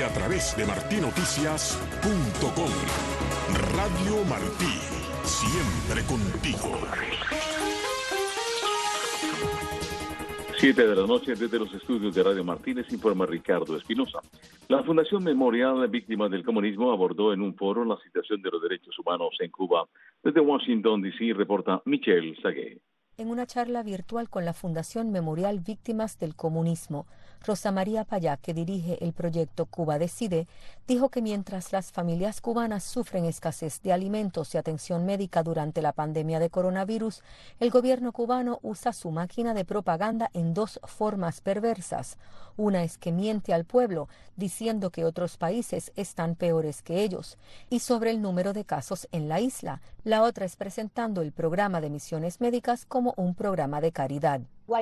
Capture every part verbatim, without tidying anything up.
a través de martí noticias punto com. Radio Martí, siempre contigo. Siete de la noche desde los estudios de Radio Martínez informa Ricardo Espinosa. La Fundación Memorial Víctimas del Comunismo abordó en un foro la situación de los derechos humanos en Cuba. Desde Washington, D C, reporta Michelle Sagué. En una charla virtual con la Fundación Memorial Víctimas del Comunismo, Rosa María Payá, que dirige el proyecto Cuba Decide, dijo que mientras las familias cubanas sufren escasez de alimentos y atención médica durante la pandemia de coronavirus, el gobierno cubano usa su máquina de propaganda en dos formas perversas. Una es que miente al pueblo, diciendo que otros países están peores que ellos, y sobre el número de casos en la isla. La otra es presentando el programa de misiones médicas como un programa de caridad.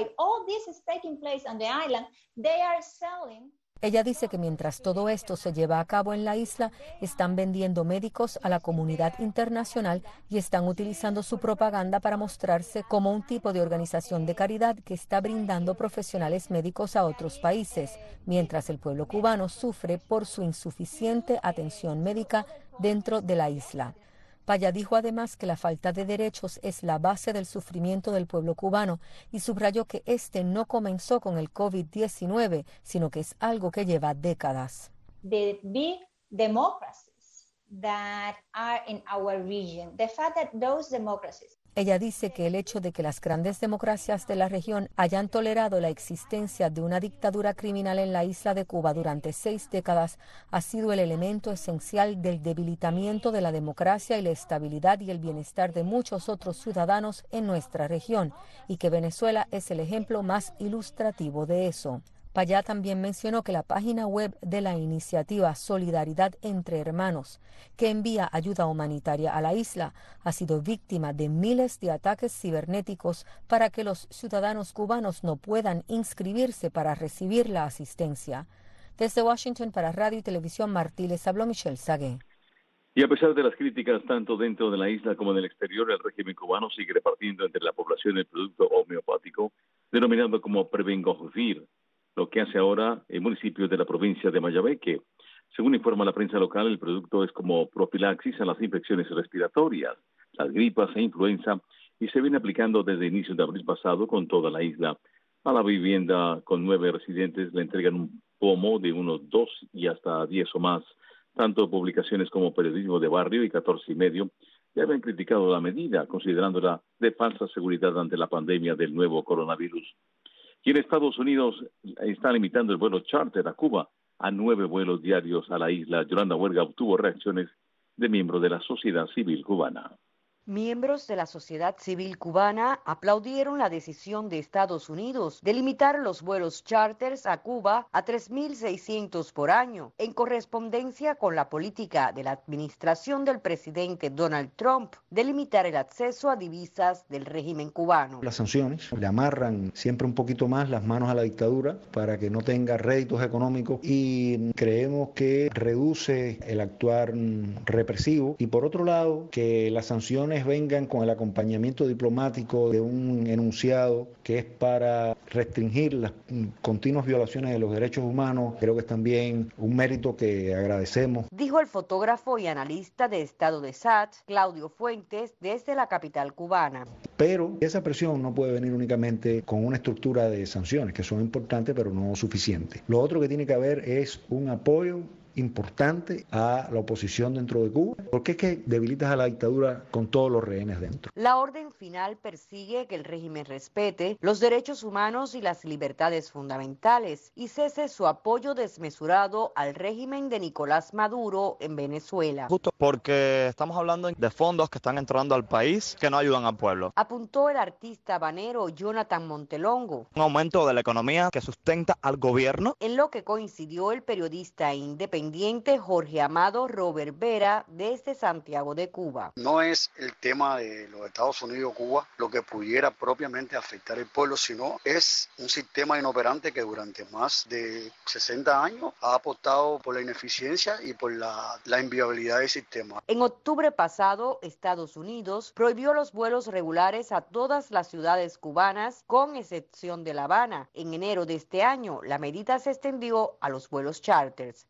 Ella dice que mientras todo esto se lleva a cabo en la isla, están vendiendo médicos a la comunidad internacional y están utilizando su propaganda para mostrarse como un tipo de organización de caridad que está brindando profesionales médicos a otros países, mientras el pueblo cubano sufre por su insuficiente atención médica dentro de la isla. Payá dijo además que la falta de derechos es la base del sufrimiento del pueblo cubano y subrayó que este no comenzó con el COVID diecinueve, sino que es algo que lleva décadas. The big democracies that are in our region, the fact that those democracies Ella dice que el hecho de que las grandes democracias de la región hayan tolerado la existencia de una dictadura criminal en la isla de Cuba durante seis décadas ha sido el elemento esencial del debilitamiento de la democracia y la estabilidad y el bienestar de muchos otros ciudadanos en nuestra región, y que Venezuela es el ejemplo más ilustrativo de eso. Payá también mencionó que la página web de la iniciativa Solidaridad entre Hermanos, que envía ayuda humanitaria a la isla, ha sido víctima de miles de ataques cibernéticos para que los ciudadanos cubanos no puedan inscribirse para recibir la asistencia. Desde Washington para Radio y Televisión Martí les habló Michelle Sagué. Y a pesar de las críticas tanto dentro de la isla como en el exterior, el régimen cubano sigue repartiendo entre la población el producto homeopático denominado como Prevengovir, lo que hace ahora el municipio de la provincia de Mayabeque. Según informa la prensa local, el producto es como profilaxis a las infecciones respiratorias, las gripas e influenza, y se viene aplicando desde inicios de abril pasado con toda la isla. A la vivienda con nueve residentes le entregan un pomo de unos dos y hasta diez o más. Tanto publicaciones como Periodismo de Barrio y catorce y medio ya habían criticado la medida, considerándola de falsa seguridad ante la pandemia del nuevo coronavirus. Y en Estados Unidos está limitando el vuelo charter a Cuba a nueve vuelos diarios a la isla. Yolanda Huerga obtuvo reacciones de miembros de la sociedad civil cubana. Miembros de la sociedad civil cubana aplaudieron la decisión de Estados Unidos de limitar los vuelos charters a Cuba a tres mil seiscientos por año, en correspondencia con la política de la administración del presidente Donald Trump de limitar el acceso a divisas del régimen cubano. Las sanciones le amarran siempre un poquito más las manos a la dictadura para que no tenga réditos económicos, y creemos que reduce el actuar represivo, y por otro lado que las sanciones vengan con el acompañamiento diplomático de un enunciado que es para restringir las continuas violaciones de los derechos humanos. Creo que es también un mérito que agradecemos. Dijo el fotógrafo y analista de Estado de S A T, Claudio Fuentes, desde la capital cubana. Pero esa presión no puede venir únicamente con una estructura de sanciones, que son importantes pero no suficientes. Lo otro que tiene que haber es un apoyo importante a la oposición dentro de Cuba, porque es que debilitas a la dictadura con todos los rehenes dentro. La orden final persigue que el régimen respete los derechos humanos y las libertades fundamentales y cese su apoyo desmesurado al régimen de Nicolás Maduro en Venezuela. Justo porque estamos hablando de fondos que están entrando al país que no ayudan al pueblo. Apuntó el artista habanero Jonathan Montelongo. Un aumento de la economía que sustenta al gobierno. En lo que coincidió el periodista independiente Jorge Amado Robert Vera desde Santiago de Cuba. No es el tema de los Estados Unidos o Cuba lo que pudiera propiamente afectar al pueblo, sino es un sistema inoperante que durante más de sesenta años ha apostado por la ineficiencia y por la, la inviabilidad del sistema. En octubre pasado, Estados Unidos prohibió los vuelos regulares a todas las ciudades cubanas, con excepción de La Habana. En enero de este año, la medida se extendió a los vuelos charters. Yolanda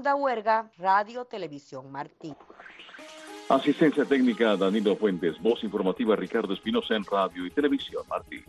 Imelda Huerga, Radio Televisión Martí. Asistencia técnica Danilo Fuentes, voz informativa Ricardo Espinosa en Radio y Televisión Martí.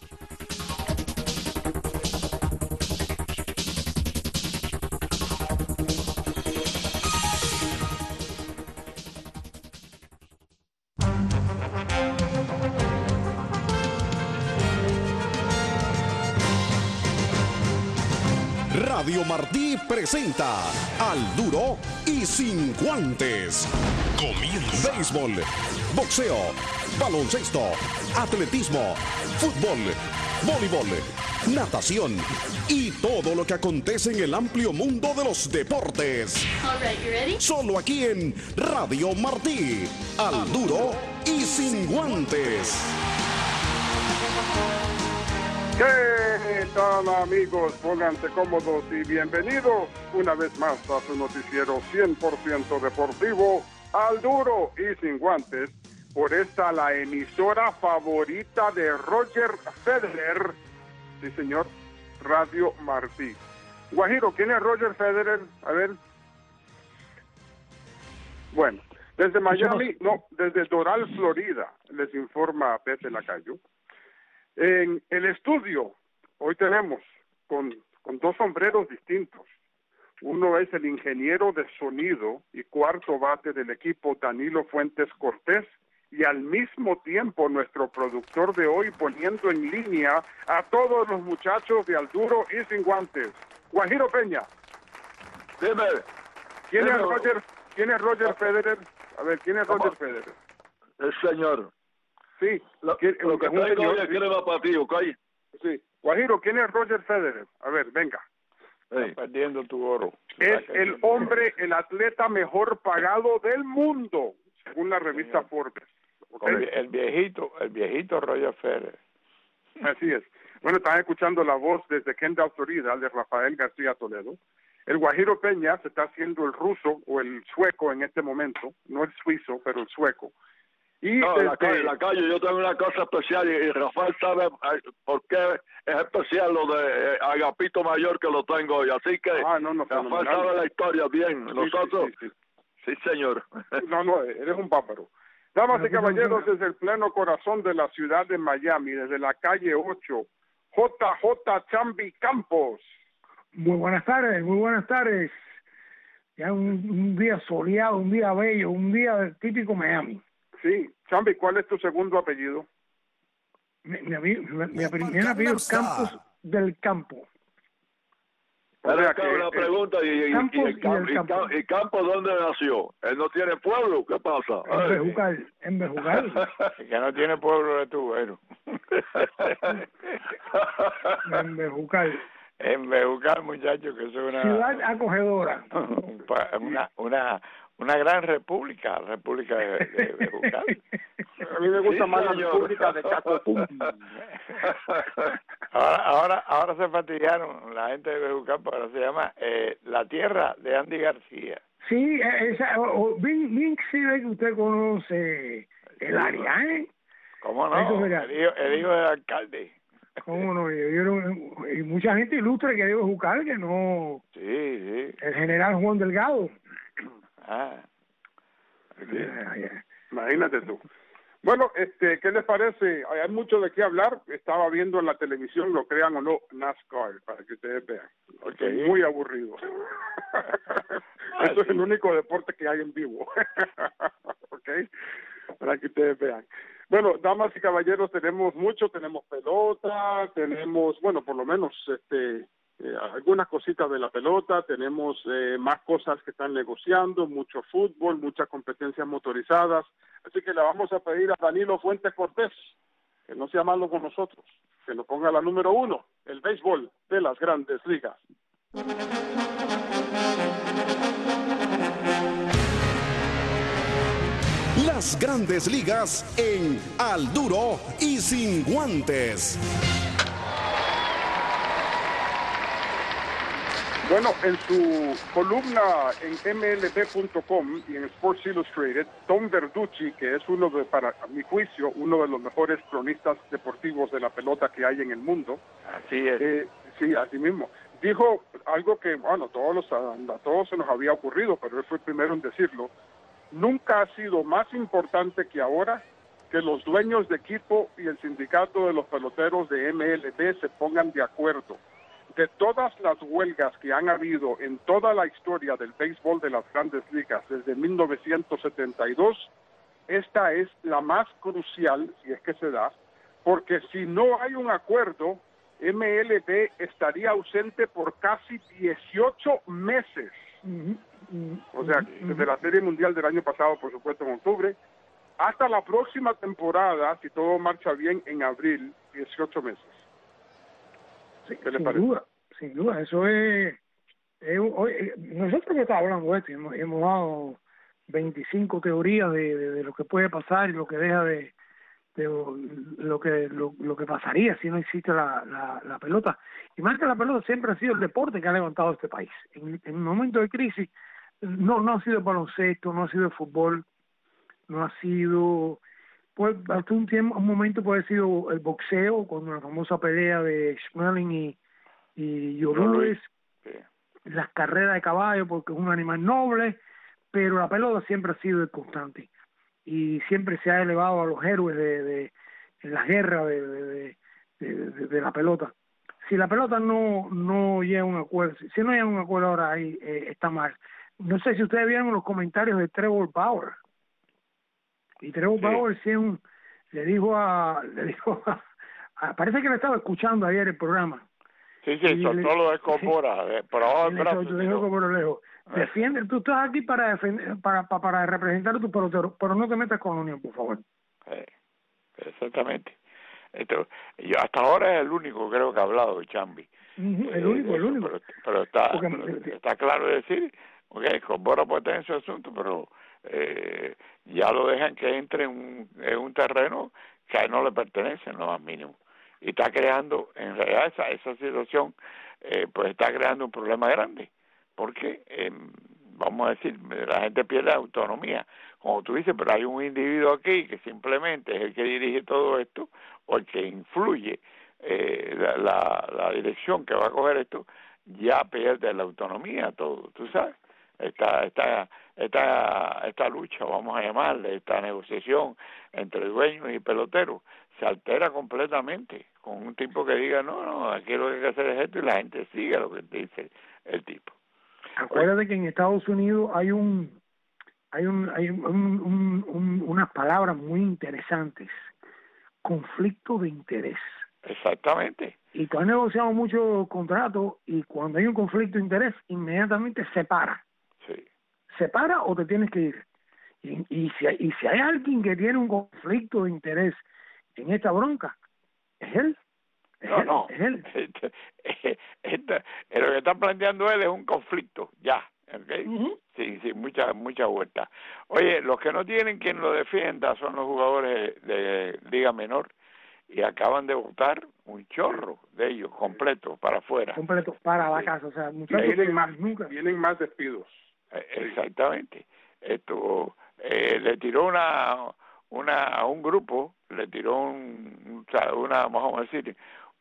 Radio Martí presenta Al Duro y Sin Guantes. Comienza. Béisbol, boxeo, baloncesto, atletismo, fútbol, voleibol, natación y todo lo que acontece en el amplio mundo de los deportes. All right, you ready? Solo aquí en Radio Martí. Al Duro y Sin Guantes. ¿Qué tal, amigos? Pónganse cómodos y bienvenidos una vez más a su noticiero cien por ciento deportivo, Al Duro y Sin Guantes, por esta la emisora favorita de Roger Federer. Sí, señor, Radio Martí. Guajiro, ¿quién es Roger Federer? A ver. Bueno, desde Miami, no, desde Doral, Florida, les informa Pepe Lacayo. En el estudio, hoy tenemos con, con dos sombreros distintos. Uno es el ingeniero de sonido y cuarto bate del equipo Danilo Fuentes Cortés, y al mismo tiempo nuestro productor de hoy poniendo en línea a todos los muchachos de Al Duro y Sin Guantes. Guajiro Peña. Dime. ¿Quién, Dime. Es Roger, ¿Quién es Roger Federer? A ver, ¿quién es Roger Federer? El señor. Sí. Lo, ¿Quién, lo que un traigo señor, hoy es sí. que le va para ti, ¿ok? Sí. Guajiro, ¿quién es Roger Federer? A ver, venga. Hey. Perdiendo tu oro. Es el hombre, el atleta mejor pagado del mundo, según la revista Señor. Forbes. ¿Okay? El, el viejito, el viejito Roger Federer. Así es. Bueno, están escuchando la voz desde Kendall, Florida, de Rafael García Toledo. El Guajiro Peña se está haciendo el ruso o el sueco en este momento, no el suizo, pero el sueco. Y No, desde... la calle, la calle, yo tengo una cosa especial y, y Rafael sabe eh, por qué es especial lo de eh, Agapito Mayor que lo tengo hoy. Así que Ah, no, no, Rafael fenomenal. sabe la historia bien. Sí, Nosotros, sí, sí, sí, señor. sí. No, no, eres un pájaro. Damas y caballeros, desde el pleno corazón de la ciudad de Miami, desde la calle ocho, J J Chambi Campos. Muy buenas tardes, muy buenas tardes. Ya un, un día soleado, un día bello, un día típico Miami. Sí, Chambi, ¿cuál es tu segundo apellido? Mi, mi, mi, mi primer apellido es Campos del Campo. O Era sea acá que, una eh, pregunta y, y, Campos y, el y Cam- del y Campo. Cam- y Campos ¿dónde nació? ¿Él no tiene pueblo? ¿Qué pasa? En Ay. Bejucal, en Bejucal, El que no tiene pueblo de tu, bueno. en Bejucal. En Bejucal, muchachos, que es una, Ciudad acogedora. un pa- una, una, una gran república, república de, de Bejucal. a mí me gusta Sí, más la señor. República de Cacopum. Ahora, ahora, ahora se fatigaron la gente de Bejucal, porque ahora se llama eh, La Tierra de Andy García. Sí, eh, esa, o- o- bien, bien sí ve que usted conoce el área, ¿eh? ¿Cómo Eso no? será. El hijo, el hijo del alcalde. ¿Cómo no? Yo- yo- y mucha gente ilustre que debe Bejucal, que no... Sí, sí. El general Juan Delgado. Ah. Sí. Imagínate tú. Bueno, este, ¿qué les parece? Hay mucho de qué hablar. Estaba viendo en la televisión, lo crean o no, NASCAR, para que ustedes vean. Okay. Estoy muy aburrido. Eso es el único deporte que hay en vivo. ¿Ok? Para que ustedes vean. Bueno, damas y caballeros, tenemos mucho. Tenemos pelota, tenemos, bueno, por lo menos, este... Eh, algunas cositas de la pelota, tenemos eh, más cosas que están negociando, mucho fútbol, muchas competencias motorizadas, así que le vamos a pedir a Danilo Fuentes Cortés que no sea malo con nosotros, que nos ponga la número uno, el béisbol de las Grandes Ligas. Las Grandes Ligas en Al Duro y Sin Guantes. Bueno, en su columna en M L B punto com y en Sports Illustrated, Tom Verducci, que es uno de, para mi juicio, uno de los mejores cronistas deportivos de la pelota que hay en el mundo. Así es. Eh, sí, así mismo. dijo algo que, bueno, todos los, a todos se nos había ocurrido, pero él fue el primero en decirlo. Nunca ha sido más importante que ahora que los dueños de equipo y el sindicato de los peloteros de M L B se pongan de acuerdo. De todas las huelgas que han habido en toda la historia del béisbol de las Grandes Ligas desde mil novecientos setenta y dos, esta es la más crucial, si es que se da, porque si no hay un acuerdo, M L B estaría ausente por casi dieciocho meses. O sea, desde la Serie Mundial del año pasado, por supuesto, en octubre, hasta la próxima temporada, si todo marcha bien, en abril, dieciocho meses. Sí, ¿Qué le sin parece? duda, sin duda, eso es... es hoy, nosotros que estamos hablando de esto, hemos, hemos dado veinticinco teorías de, de, de lo que puede pasar y lo que deja de... de lo que lo, lo que pasaría si no existe la, la, la pelota. Y más que la pelota, siempre ha sido el deporte que ha levantado este país. En, en momentos de crisis, no no ha sido el baloncesto, no ha sido el fútbol, no ha sido, pues hasta un tiempo, un momento puede haber sido el boxeo, con la famosa pelea de Schmeling y, y Joe Louis, las carreras de caballo, porque es un animal noble, pero la pelota siempre ha sido el constante. Y siempre se ha elevado a los héroes de, de, de la guerra de, de, de, de, de la pelota. Si la pelota no no llega a un acuerdo, si no llega a un acuerdo ahora ahí eh, está mal. No sé si ustedes vieron los comentarios de Trevor Bauer. Y Trevor sí. Bauer sí un, le dijo a, le dijo a, a, parece que le estaba escuchando ayer el programa. Sí, sí, soltó lo de Cobora, sí, pero ahora el brazo. Lejos. Defiende, tú estás aquí para defender, para, para, para representar a tu pelotero, pero no te metas con la Unión, por favor. Sí, exactamente. Esto, yo hasta ahora es el único creo que ha hablado de Chambi. Uh-huh, el único, eh, el único. Pero, pero está Porque, pero está claro decir, ok, Cobora puede tener su asunto, pero eh, ya lo dejan que entre en un, en un terreno que a él no le pertenece en lo más mínimo. Y está creando, en realidad esa, esa situación, eh, pues está creando un problema grande. Porque, eh, vamos a decir, la gente pierde autonomía, como tú dices, pero hay un individuo aquí que simplemente es el que dirige todo esto, o el que influye eh, la, la, la dirección que va a coger esto, ya pierde la autonomía todo, tú sabes. Esta, esta, esta, esta lucha, vamos a llamarle, esta negociación entre dueños y peloteros, se altera completamente con un tipo que diga, no, no, aquí lo que hay que hacer es esto, y la gente sigue lo que dice el tipo. Acuérdate que en Estados Unidos hay un hay un hay un, un, un, unas palabras muy interesantes: conflicto de interés. Exactamente. Y tú has negociado muchos contratos y cuando hay un conflicto de interés inmediatamente se para. Sí. Se para o te tienes que ir. Y, y si hay, y si hay alguien que tiene un conflicto de interés en esta bronca, es él. Es no, él, no. Es él. Este, este, lo que está planteando él es un conflicto, ya, ¿okay? Uh-huh. Sí, sí, mucha, mucha vuelta. Oye, los que no tienen quien lo defienda son los jugadores de Liga Menor y acaban de votar un chorro de ellos, completo, para afuera. Completo, para la sí. casa, o sea, muchachos. Vienen más, nunca. Vienen más despidos. Eh, exactamente. Esto, eh, le tiró una, una, a un grupo, le tiró un, una, vamos a decir,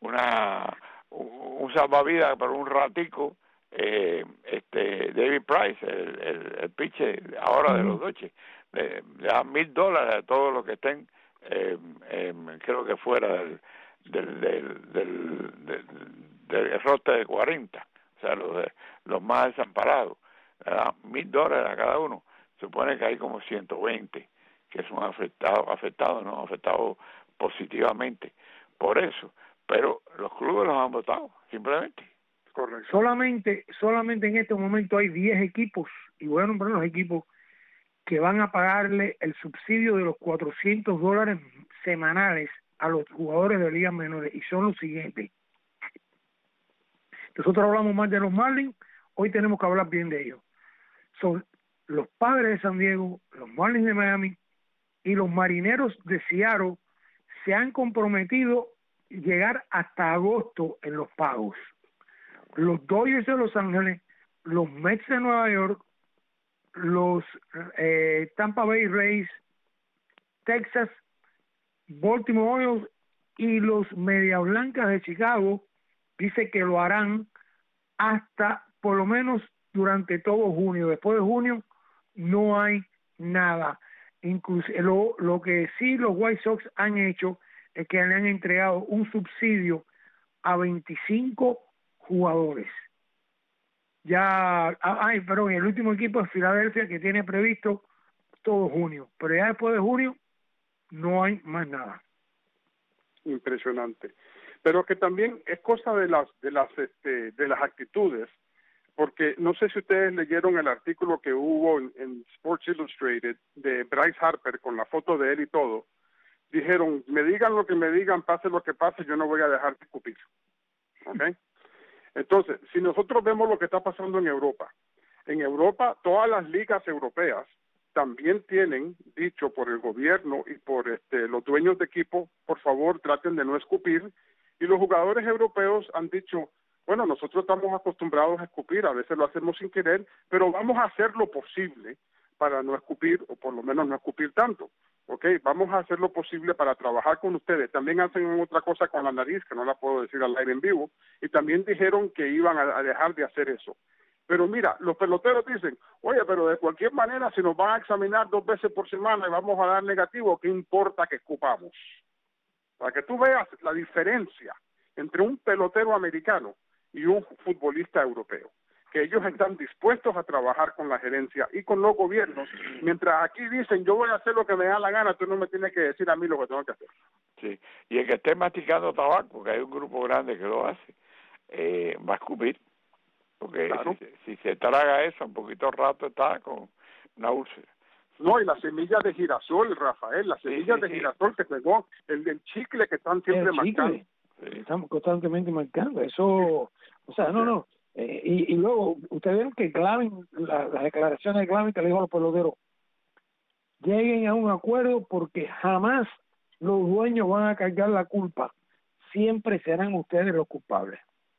una un salvavidas por un ratico, eh, este David Price, el, el, el pitcher ahora de los Dodgers, le, le da mil dólares a todos los que estén, eh, eh, creo que fuera del del del, del, del, del roster de cuarenta, o sea, los, de, los más desamparados, le da mil dólares a cada uno. Supone que hay como ciento veinte que son afectados, afectados, no afectados positivamente por eso. Pero los clubes los han votado, simplemente. Correcto. Solamente, solamente en este momento hay diez equipos, y voy a nombrar los equipos que van a pagarle el subsidio de los cuatrocientos dólares semanales a los jugadores de ligas menores, y son los siguientes. Nosotros hablamos más de los Marlins, hoy tenemos que hablar bien de ellos. Son los Padres de San Diego, los Marlins de Miami y los Marineros de Seattle. Se han comprometido llegar hasta agosto en los pagos. Los Dodgers de Los Ángeles, los Mets de Nueva York, los eh, Tampa Bay Rays, Texas, Baltimore Orioles y los Medias Blancas de Chicago, dice que lo harán hasta por lo menos durante todo junio. Después de junio no hay nada. Inclusive lo, lo que sí los White Sox han hecho es que le han entregado un subsidio a veinticinco jugadores. Ya, ay, perdón, el último equipo es Filadelfia, que tiene previsto todo junio, pero ya después de junio no hay más nada. Impresionante. Pero que también es cosa de las de las este, de las actitudes, porque no sé si ustedes leyeron el artículo que hubo en, en Sports Illustrated de Bryce Harper con la foto de él y todo. Dijeron, me digan lo que me digan, pase lo que pase, yo no voy a dejar de escupir. ¿Okay? Entonces, si nosotros vemos lo que está pasando en Europa, en Europa todas las ligas europeas también tienen dicho por el gobierno y por este, los dueños de equipo, por favor traten de no escupir, y los jugadores europeos han dicho, bueno, nosotros estamos acostumbrados a escupir, a veces lo hacemos sin querer, pero vamos a hacer lo posible para no escupir, o por lo menos no escupir tanto. Ok, vamos a hacer lo posible para trabajar con ustedes. También hacen otra cosa con la nariz, que no la puedo decir al aire en vivo, y también dijeron que iban a, a dejar de hacer eso. Pero mira, los peloteros dicen, oye, pero de cualquier manera, si nos van a examinar dos veces por semana y vamos a dar negativo, ¿qué importa que escupamos? Para que tú veas la diferencia entre un pelotero americano y un futbolista europeo, que ellos están dispuestos a trabajar con la gerencia y con los gobiernos, mientras aquí dicen, yo voy a hacer lo que me da la gana, tú no me tienes que decir a mí lo que tengo que hacer. Sí, y el que esté masticando tabaco, que hay un grupo grande que lo hace, eh, va a escupir, porque claro. si, si se traga eso, un poquito rato está con una úlcera. No, y las semillas de girasol, Rafael, las semillas sí, sí, de girasol sí. que pegó, el del chicle que están siempre el marcando. Sí. Estamos constantemente marcando, eso, o sea, no, no. Eh, y, y luego, ustedes ven que Glavine, la, las declaraciones de Glavine que le dijo a los peloteros, lleguen a un acuerdo porque jamás los dueños van a cargar la culpa, siempre serán ustedes los culpables.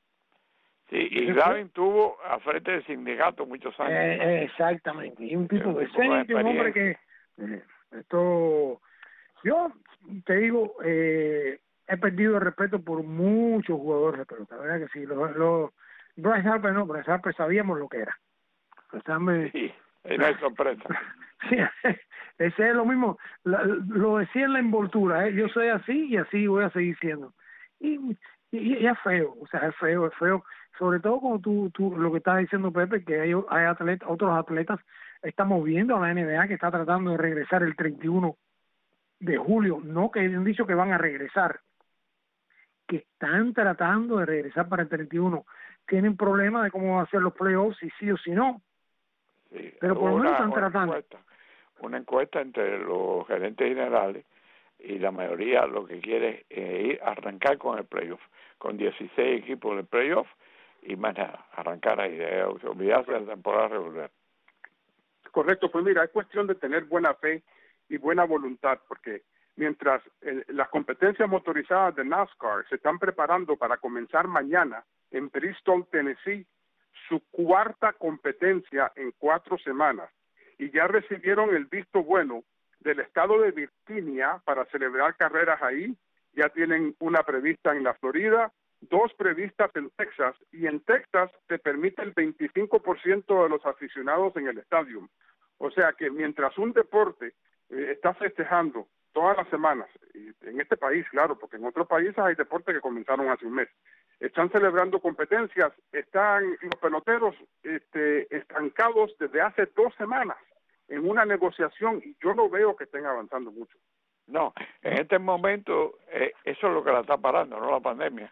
Sí, y Glavine tuvo a frente del sindicato muchos años. Eh, exactamente, y un tipo de decente, un hombre que, eh, esto, yo te digo, eh, he perdido el respeto por muchos jugadores de pelota, ¿verdad que sí? Los, los Bryce Harper no, Bryce Harper sabíamos lo que era. Harper, sí, y no hay sorpresa. Sí, ese es lo mismo, la, lo decía en la envoltura, ¿eh? Yo soy así y así voy a seguir siendo. Y, y, y es feo, o sea, es feo, es feo, sobre todo como tú, tú lo que estás diciendo, Pepe, que hay, hay atletas, otros atletas, estamos viendo a la N B A que está tratando de regresar el treinta y uno de julio, no que han dicho que van a regresar, que están tratando de regresar para el treinta y uno, tienen problemas de cómo van a ser los playoffs, si sí o si no. Sí, pero por lo menos están una tratando. Encuesta, una encuesta entre los gerentes generales y la mayoría lo que quiere es eh, ir a arrancar con el playoff, con dieciséis equipos del playoff y más nada, arrancar ahí, de olvidarse de la temporada regular. Correcto, pues mira, es cuestión de tener buena fe y buena voluntad, porque mientras eh, las competencias motorizadas de NASCAR se están preparando para comenzar mañana en Bristol, Tennessee, su cuarta competencia en cuatro semanas, y ya recibieron el visto bueno del estado de Virginia para celebrar carreras ahí. Ya tienen una prevista en la Florida, dos previstas en Texas, y en Texas se permite el veinticinco por ciento de los aficionados en el estadio. O sea que mientras un deporte eh, está festejando todas las semanas, en este país, claro, porque en otros países hay deportes que comenzaron hace un mes, están celebrando competencias, están los peloteros este, estancados desde hace dos semanas en una negociación, y yo no veo que estén avanzando mucho. No, en este momento eh, eso es lo que la está parando, no la pandemia.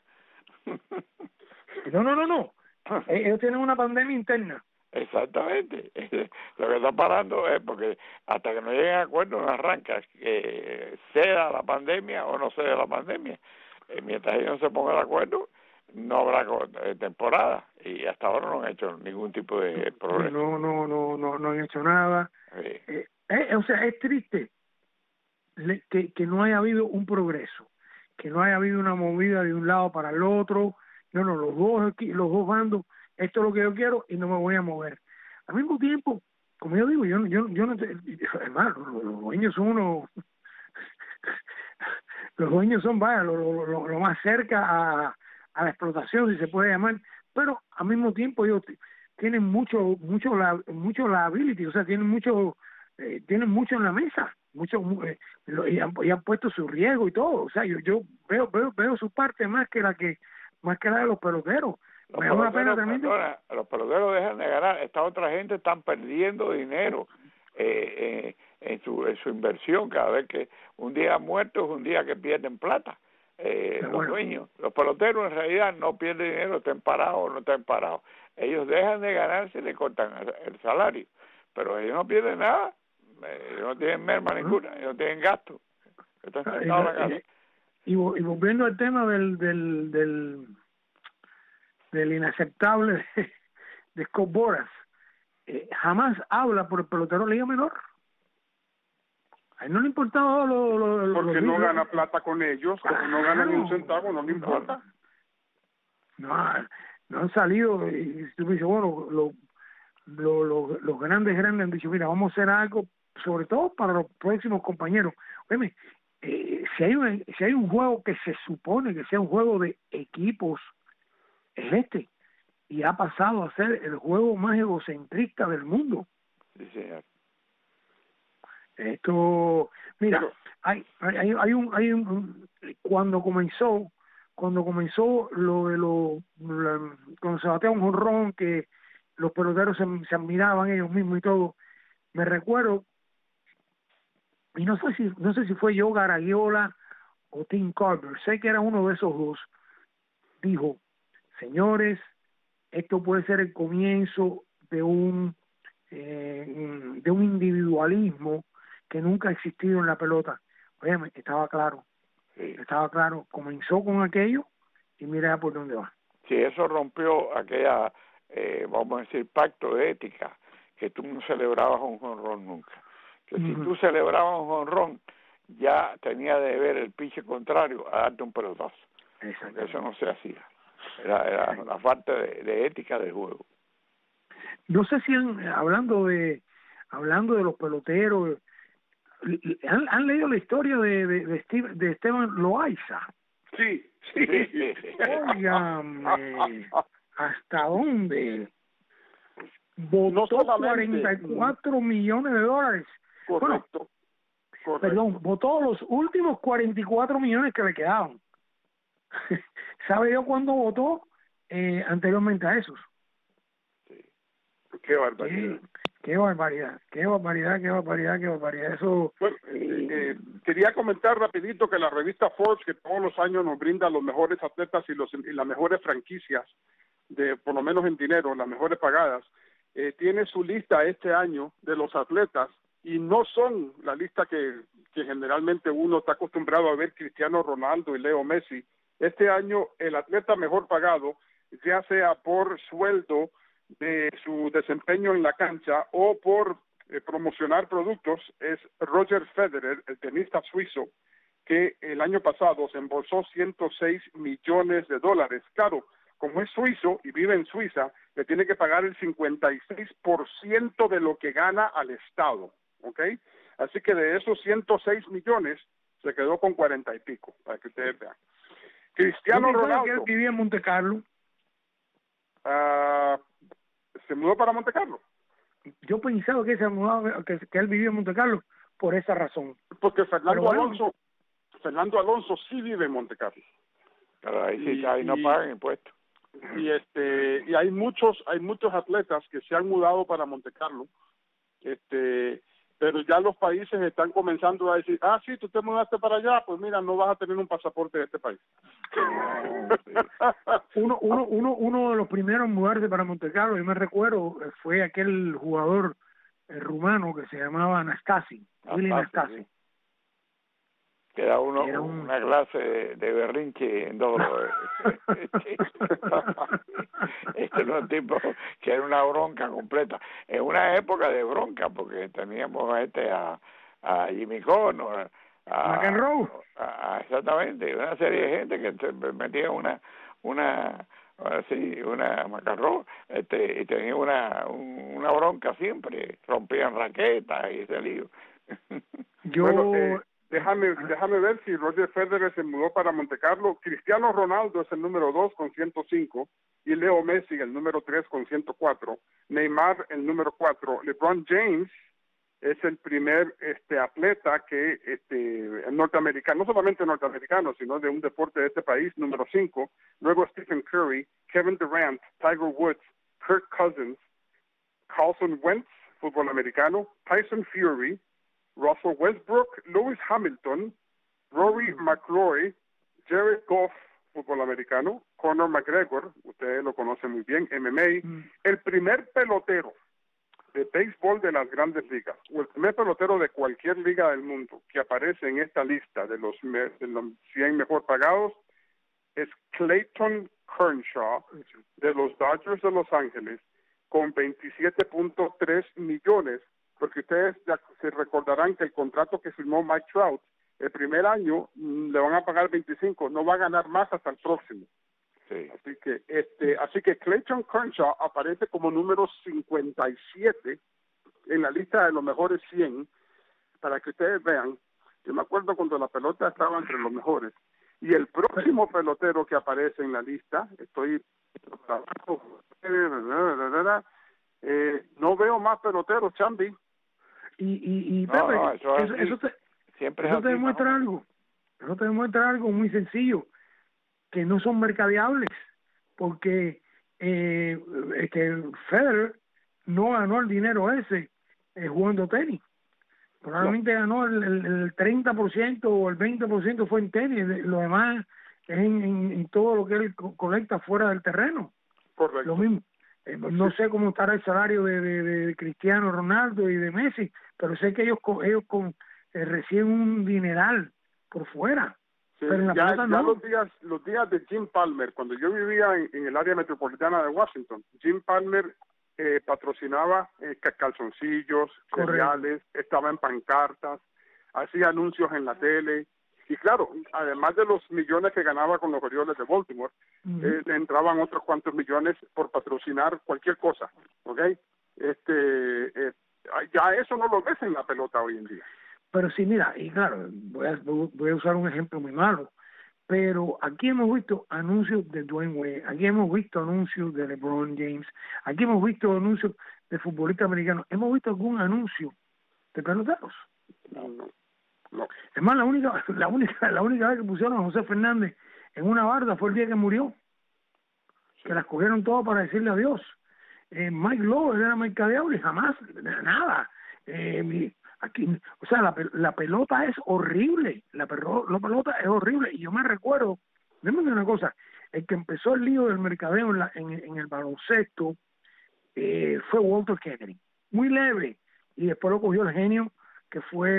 No, no, no, no. Ellos tienen una pandemia interna. Exactamente. Lo que está parando es porque hasta que no lleguen a acuerdo no arranca, que sea la pandemia o no sea la pandemia. Eh, mientras ellos no se pongan de acuerdo, no habrá temporada, y hasta ahora no han hecho ningún tipo de problema. No, no, no, no, no han hecho nada. Sí. Eh, eh, o sea, es triste que, que no haya habido un progreso, que no haya habido una movida de un lado para el otro. No, no, los dos, los dos bandos, esto es lo que yo quiero y no me voy a mover. Al mismo tiempo, como yo digo, yo, yo, yo no te, hermano, los, los dueños son unos, los dueños son, vaya, lo, lo, lo, lo más cerca a, a la explotación, si se puede llamar, pero al mismo tiempo ellos tienen mucho, mucho, la, mucho liability, o sea, tienen mucho, eh, tienen mucho en la mesa, mucho, eh, lo, y, han, y han puesto su riesgo y todo, o sea, yo, yo veo, veo, veo su parte más que la que, más que la de los peloteros. Los Me da una pena peloteros, tremenda. perdona, los peloteros dejan de ganar, esta otra gente están perdiendo dinero eh, eh, en, su, en su inversión cada vez que un día muerto es un día que pierden plata. Eh, los bueno. dueños, los peloteros en realidad no pierden dinero, estén parados o no estén parados. Ellos dejan de ganarse y le cortan el salario, pero ellos no pierden nada, ellos no tienen merma ninguna, ellos no tienen gasto. Están sentados en la casa. Y, y volviendo al tema del del del, del inaceptable de, de Scott Boras, eh, jamás habla por el pelotero Liga Menor. A él no le importaba lo, lo, lo, porque los no libros. gana plata con ellos, como no gana ni un centavo, no le importa. No, no han salido y tú me dices, bueno, lo, lo, lo, los grandes grandes han dicho, mira, vamos a hacer algo, sobre todo para los próximos compañeros. Oye, eh, si hay un, si hay un juego que se supone que sea un juego de equipos, es este, y ha pasado a ser el juego más egocentrista del mundo. Sí, señor. Esto, mira, hay, hay, hay un, hay un, cuando comenzó, cuando comenzó lo de lo, la, cuando se batea un jonrón que los peloteros se, se admiraban ellos mismos y todo, me recuerdo, y no sé si, no sé si fue yo Garagiola o Tim Carver, sé que era uno de esos dos, dijo, señores, esto puede ser el comienzo de un, eh, de un individualismo que nunca ha existido en la pelota. Oye, estaba claro, sí. estaba claro, comenzó con aquello y mira por dónde va. Sí, eso rompió aquella, eh, vamos a decir, pacto de ética, que tú no celebrabas un jonrón nunca. Que uh-huh. si tú celebrabas un jonrón, ya tenía de ver el pinche contrario a darte un pelotazo. Porque eso no se hacía. Era, era la falta de, de ética del juego. No sé si han, hablando de hablando de los peloteros, ¿Han, ¿Han leído la historia de, de, de, Steve, de Esteban Loaiza? Sí, sí. Óigame, ¿hasta dónde? Votó no cuarenta y cuatro millones de dólares. Correcto. Bueno, correcto. Perdón, votó los últimos cuarenta y cuatro millones que le quedaban. ¿Sabe yo cuándo votó eh, anteriormente a esos? Sí. Qué barbaridad. Sí. Qué barbaridad, qué barbaridad, qué barbaridad, qué barbaridad. Eso. Bueno, eh, eh, quería comentar rapidito que la revista Forbes, que todos los años nos brinda los mejores atletas y, los, y las mejores franquicias, de por lo menos en dinero, las mejores pagadas, eh, tiene su lista este año de los atletas y no son la lista que, que generalmente uno está acostumbrado a ver, Cristiano Ronaldo y Leo Messi. Este año el atleta mejor pagado, ya sea por sueldo de su desempeño en la cancha o por eh, promocionar productos, es Roger Federer, el tenista suizo, que el año pasado se embolsó ciento seis millones de dólares. Claro, como es suizo y vive en Suiza, le tiene que pagar el cincuenta y seis por ciento de lo que gana al Estado, ¿ok? Así que de esos ciento seis millones se quedó con cuarenta y pico, para que ustedes vean. Cristiano Ronaldo. Que él vivía en Monte Carlo. Uh, ¿Se mudó para Monte Carlo? Yo pensaba que se mudaba, que, que él vivía en Monte Carlo por esa razón. Porque Fernando bueno, Alonso, Fernando Alonso sí vive en Monte Carlo. Pero ahí sí, y, ahí no y, pagan impuestos. Y este, y hay muchos, hay muchos atletas que se han mudado para Monte Carlo, este, pero ya los países están comenzando a decir, ah, sí, tú te mudaste para allá, pues mira, no vas a tener un pasaporte de este país. uno, uno, uno, uno de los primeros en mudarse para Monte Carlo, yo me recuerdo, fue aquel jugador eh, rumano que se llamaba Anastasi, Willy Anastasi. Sí. Que era, uno, era un... una clase de, de berrinche en dos. Este no es un tipo que era una bronca completa. En una época de bronca, porque teníamos a este a, a Jimmy Cono, a, a McEnroe. A, a, exactamente, una serie de gente que se metía una una así una McEnroe, este y tenía una una bronca siempre, rompían raquetas y ese lío. Yo bueno, eh, Déjame, déjame ver si Roger Federer se mudó para Monte Carlo. Cristiano Ronaldo es el número dos con ciento cinco y Leo Messi el número tres con ciento cuatro. Neymar el número cuatro. LeBron James es el primer este atleta que este norteamericano, no solamente norteamericano, sino de un deporte de este país, número cinco. Luego Stephen Curry, Kevin Durant, Tiger Woods, Kirk Cousins, Carson Wentz, fútbol americano, Tyson Fury, Russell Westbrook, Lewis Hamilton, Rory McIlroy, Jared Goff, fútbol americano, Conor McGregor, ustedes lo conocen muy bien, M M A, mm. el primer pelotero de béisbol de las grandes ligas, o el primer pelotero de cualquier liga del mundo que aparece en esta lista de los, me, de los cien mejor pagados, es Clayton Kershaw, de los Dodgers de Los Ángeles, con veintisiete punto tres millones, porque ustedes ya se recordarán que el contrato que firmó Mike Trout, el primer año mm, le van a pagar veinticinco, no va a ganar más hasta el próximo. Sí. Así que este, así que Clayton Kershaw aparece como número cincuenta y siete en la lista de los mejores cien, para que ustedes vean. Yo me acuerdo cuando la pelota estaba entre los mejores. Y el próximo pelotero que aparece en la lista, estoy eh, no veo más peloteros, Chambi. Y, y, y Pepe, no, no, eso, eso, eso te, Siempre eso te demuestra ¿no? algo, eso te demuestra algo muy sencillo, que no son mercadeables, porque eh, que Federer no ganó el dinero ese eh, jugando tenis. Probablemente no. ganó el, el, el treinta por ciento o el veinte por ciento fue en tenis, lo demás es en, en, en todo lo que él colecta fuera del terreno. Correcto. Lo mismo. Eh, no sé cómo estará el salario de, de, de Cristiano Ronaldo y de Messi, pero sé que ellos ellos con, eh, reciben un dineral por fuera. Sí, pero en la ya, ya no. los días los días de Jim Palmer, cuando yo vivía en, en el área metropolitana de Washington, Jim Palmer eh, patrocinaba eh, calzoncillos, cereales, estaba en pancartas, hacía anuncios en la tele. Y claro, además de los millones que ganaba con los Orioles de Baltimore, uh-huh. eh, le entraban otros cuantos millones por patrocinar cualquier cosa, ¿ok? Este, eh, ya eso no lo ves en la pelota hoy en día. Pero sí, mira, y claro, voy a, voy a usar un ejemplo muy malo, pero aquí hemos visto anuncios de Dwayne Wade, aquí hemos visto anuncios de LeBron James, aquí hemos visto anuncios de futbolistas americanos, ¿hemos visto algún anuncio de peloteros? No, no. No. Es más, la única, la única, la única vez que pusieron a José Fernández en una barda fue el día que murió, que las cogieron todo para decirle adiós. Eh, Mike Lowe era mercadeable, jamás, nada. Eh, aquí, o sea, la, la pelota es horrible, la, perro, la pelota es horrible. Y yo me recuerdo, déjame decir una cosa, el que empezó el lío del mercadeo en, la, en, en el baloncesto eh, fue Walter Kennedy, muy leve, y después lo cogió el genio que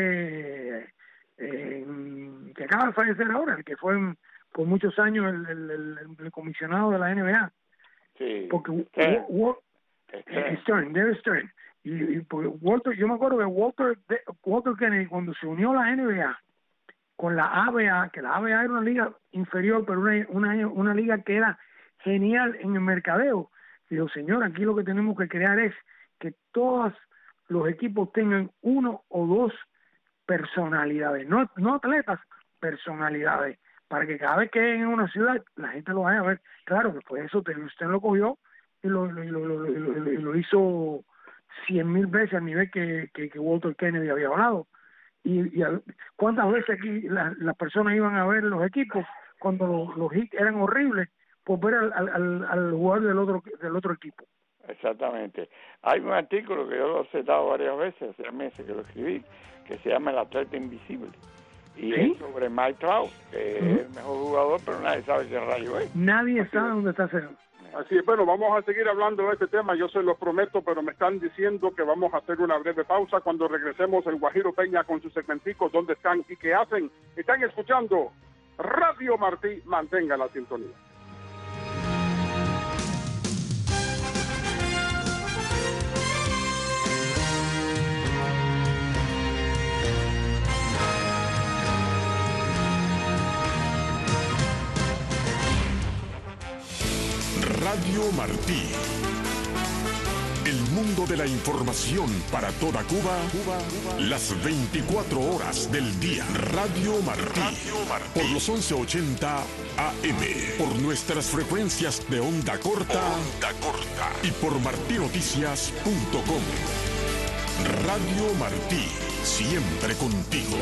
fue eh, que acaba de fallecer ahora, el que fue en, por muchos años el, el, el, el comisionado de la N B A. Sí. Porque eh, Walt, eh, Stern, David Stern. Y, y porque Walter, yo me acuerdo que Walter, Walter Kennedy, cuando se unió a la N B A con la A B A, que la A B A era una liga inferior, pero una, una, una liga que era genial en el mercadeo, dijo, señor, aquí lo que tenemos que crear es que todos los equipos tengan uno o dos personalidades, no, no atletas, personalidades, para que cada vez que en una ciudad la gente lo vaya a ver. Claro que pues eso usted lo cogió y lo, lo, lo, lo, lo, lo hizo cien mil veces al nivel que, que, que Walter Kennedy había hablado. Y, y a, cuántas veces aquí las la personas iban a ver los equipos cuando los, los hits eran horribles por ver al, al, al jugador del otro del otro equipo. Exactamente. Hay un artículo que yo lo he citado varias veces, hace meses que lo escribí, que se llama El Atleta Invisible. Y ¿sí? es sobre Mike Trout, que uh-huh. es el mejor jugador, pero nadie sabe qué rayo es. Nadie Así sabe es. dónde está ese. Así es, bueno, vamos a seguir hablando de este tema, yo se lo prometo, pero me están diciendo que vamos a hacer una breve pausa. Cuando regresemos, el Guajiro Peña con sus segmenticos, ¿dónde están y qué hacen? Están escuchando Radio Martí, mantenga la sintonía. Radio Martí, el mundo de la información para toda Cuba, Cuba, Cuba. Las veinticuatro horas del día. Radio Martí. Radio Martí. Por los once ochenta A M. Por nuestras frecuencias de onda corta. Onda corta. Y por martí noticias punto com. Radio Martí. Siempre contigo.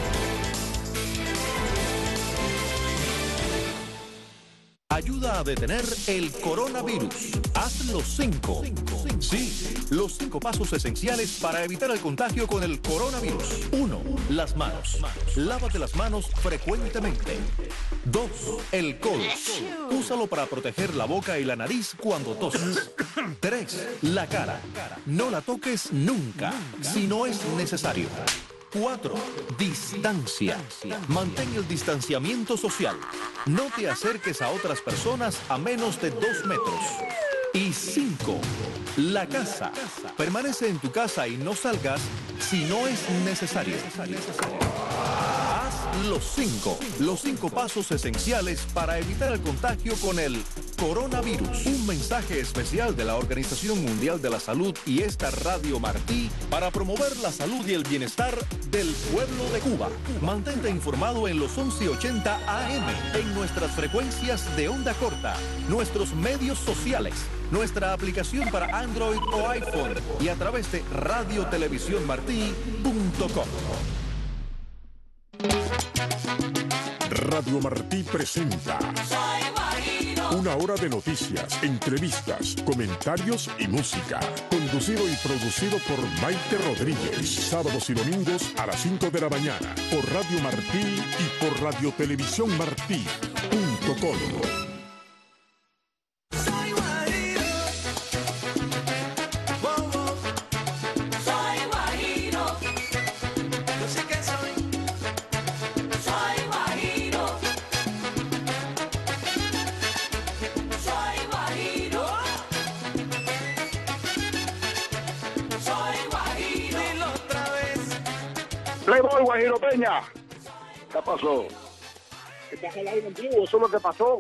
Ayuda a detener el coronavirus. Haz los cinco. Sí, los cinco pasos esenciales para evitar el contagio con el coronavirus. Uno, las manos. Lávate las manos frecuentemente. Dos, el codo. Úsalo para proteger la boca y la nariz cuando tosas. Tres, la cara. No la toques nunca, si no es necesario. Cuatro, distancia. Mantén el distanciamiento social. No te acerques a otras personas a menos de dos metros. Y cinco, la casa. Permanece en tu casa y no salgas si no es necesario. Haz los cinco, los cinco pasos esenciales para evitar el contagio con el coronavirus. Un mensaje especial de la Organización Mundial de la Salud y esta Radio Martí para promover la salud y el bienestar del pueblo de Cuba. Mantente informado en los once ochenta A M, en nuestras frecuencias de onda corta, nuestros medios sociales, nuestra aplicación para Android o iPhone y a través de radio televisión martí punto com. Radio Martí presenta una hora de noticias, entrevistas, comentarios y música. Conducido y producido por Maite Rodríguez. Sábados y domingos a las cinco de la mañana por Radio Martí y por radio televisión martí punto com. Playboy Guajiro Peña. ¿Qué pasó? ¿Estás al aire en vivo? ¿Eso es lo que pasó?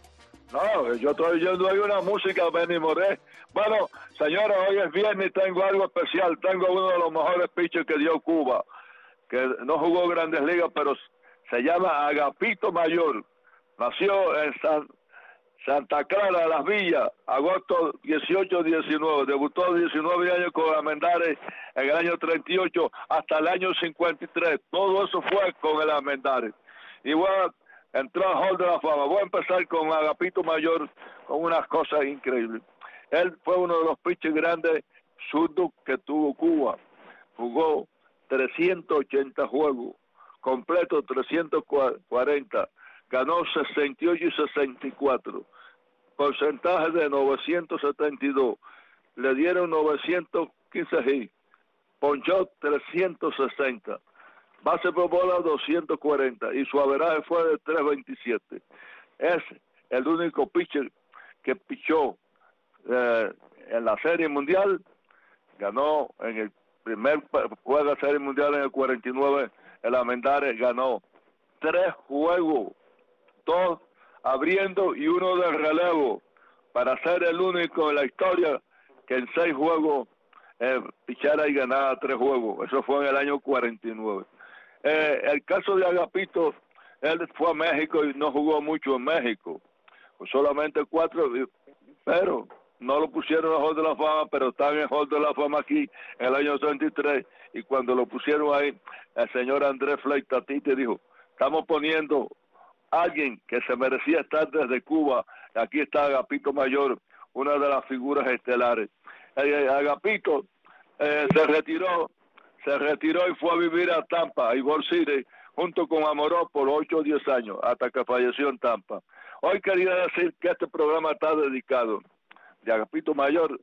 No, yo estoy oyendo ahí una música, Benny Moré. Bueno, señora, hoy es viernes y tengo algo especial. Tengo uno de los mejores pitchers que dio Cuba, que no jugó Grandes Ligas, pero se llama Agapito Mayor. Nació en San, Santa Clara, Las Villas, agosto dieciocho diecinueve. Debutó diecinueve años con Almendares en el año treinta y ocho hasta el año cincuenta y tres. Todo eso fue con el Almendares. Y bueno, entró al Hall de la Fama. Voy a empezar con Agapito Mayor, con unas cosas increíbles. Él fue uno de los pitchers grandes zurdos que tuvo Cuba. Jugó trescientos ochenta juegos, completo trescientos cuarenta. Ganó sesenta y ocho y sesenta y cuatro. Porcentaje de novecientos setenta y dos. Le dieron novecientos quince hits. Ponchó trescientos sesenta. Base por bola doscientos cuarenta. Y su averaje fue de trescientos veintisiete. Es el único pitcher que pichó eh, en la Serie Mundial. Ganó en el primer juego de la Serie Mundial en el cuarenta y nueve. El Almendares ganó tres juegos. Dos abriendo y uno de relevo, para ser el único en la historia que en seis juegos eh, pichara y ganara tres juegos. Eso fue en el año cuarenta y nueve. Eh, el caso de Agapito, él fue a México y no jugó mucho en México, pues solamente cuatro, pero no lo pusieron en el Hall de la Fama, pero está en el Hall de la Fama aquí en el año treinta y tres, y cuando lo pusieron ahí, el señor Andrés Fleitatite dijo, estamos poniendo alguien que se merecía estar desde Cuba. Aquí está Agapito Mayor, una de las figuras estelares. Eh, Agapito eh, se retiró, se retiró y fue a vivir a Tampa, a Ybor City, junto con Amoró por ocho o diez años, hasta que falleció en Tampa. Hoy quería decir que este programa está dedicado de Agapito Mayor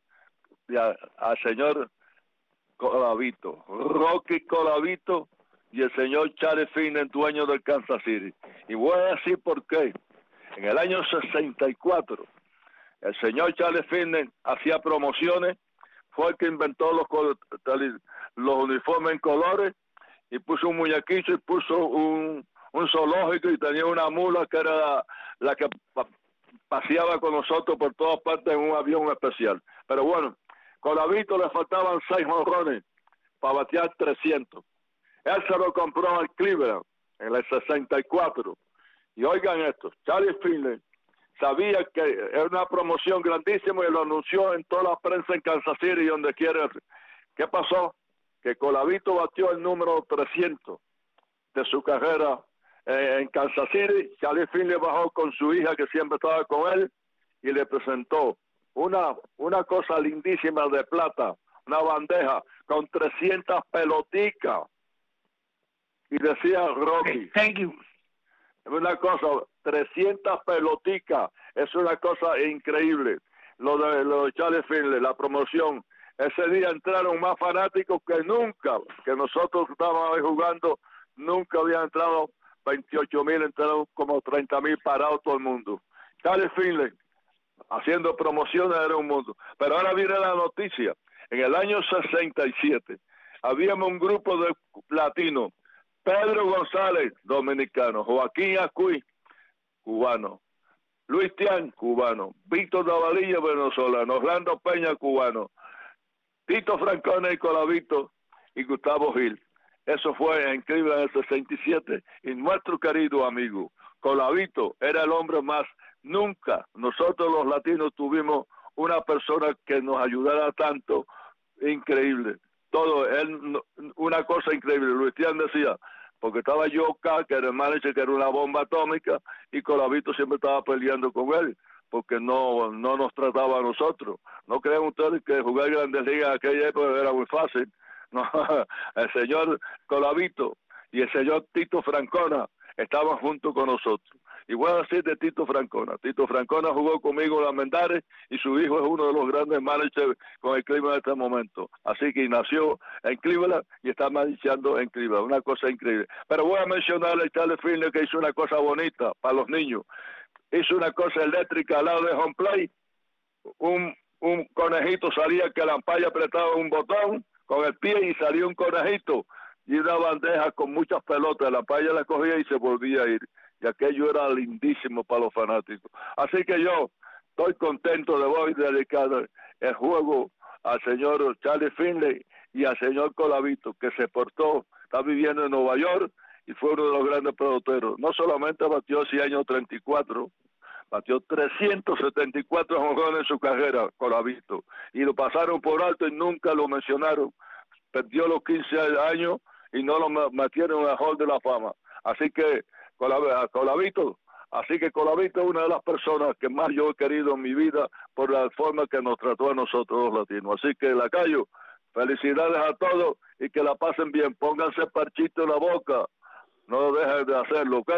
al señor Colavito, Rocky Colavito, y el señor Charlie Finnegan, dueño del Kansas City. Y voy a decir por qué. En el año sesenta y cuatro, el señor Charlie Finnegan hacía promociones, fue el que inventó los, los uniformes en colores, y puso un muñequito y puso un, un zoológico, y tenía una mula que era la, la que pa, paseaba con nosotros por todas partes en un avión especial. Pero bueno, Colavito le faltaban seis jonrones para batear trescientos. Él se lo compró al Cleveland en el sesenta y cuatro. Y oigan esto, Charlie Finley sabía que era una promoción grandísima y lo anunció en toda la prensa en Kansas City y donde quiera. ¿Qué pasó? Que Colavito batió el número trescientos de su carrera eh, en Kansas City. Charlie Finley bajó con su hija que siempre estaba con él y le presentó una, una cosa lindísima de plata, una bandeja con trescientas peloticas. Y decía Rocky. Thank you. Una cosa, trescientas peloticas, es una cosa increíble. Lo de, lo de Charlie Finley, la promoción. Ese día entraron más fanáticos que nunca, que nosotros estábamos ahí jugando, nunca habían entrado veintiocho mil, entraron como treinta mil parados todo el mundo. Charlie Finley, haciendo promociones, era un mundo. Pero ahora viene la noticia. En el año sesenta y siete, habíamos un grupo de latinos. Pedro González, dominicano. Joaquín Acuí, cubano. Luis Tian, cubano. Víctor Davalilla, venezolano. Orlando Peña, cubano. Tito Francona y Colavito y Gustavo Gil. Eso fue en Cleveland en el sesenta y siete. Y nuestro querido amigo Colavito era el hombre más. Nunca nosotros los latinos tuvimos una persona que nos ayudara tanto. Increíble. Todo, él, una cosa increíble. Luis Tian decía, porque estaba yo acá, que era el manager, que era una bomba atómica, y Colavito siempre estaba peleando con él, porque no, no nos trataba a nosotros. No crean ustedes que jugar Grandes Ligas en aquella época era muy fácil. No, el señor Colavito y el señor Tito Francona estaban juntos con nosotros. Y voy a decir de Tito Francona. Tito Francona jugó conmigo en la Mendares y su hijo es uno de los grandes managers con el Cleveland en este momento. Así que nació en Cleveland y está manejando en Cleveland. Una cosa increíble. Pero voy a mencionarle a Charlie Finley que hizo una cosa bonita para los niños. Hizo una cosa eléctrica al lado de home play. Un, un conejito salía que la ampalla apretaba un botón con el pie y salía un conejito y una bandeja con muchas pelotas. La ampalla la cogía y se volvía a ir. Y aquello era lindísimo para los fanáticos. Así que yo estoy contento de hoy dedicar el juego al señor Charlie Finley y al señor Colavito, que se portó, está viviendo en Nueva York y fue uno de los grandes peloteros. No solamente batió ese año treinta y cuatro, batió trescientos setenta y cuatro jonrones en su carrera, Colavito, y lo pasaron por alto y nunca lo mencionaron. Perdió los quince años y no lo metieron en el Hall de la Fama. Así que Colavito, así que Colavito es una de las personas que más yo he querido en mi vida por la forma que nos trató a nosotros los latinos. Así que Lacayo, felicidades a todos y que la pasen bien. Pónganse parchito en la boca, no dejen de hacerlo, ¿ok?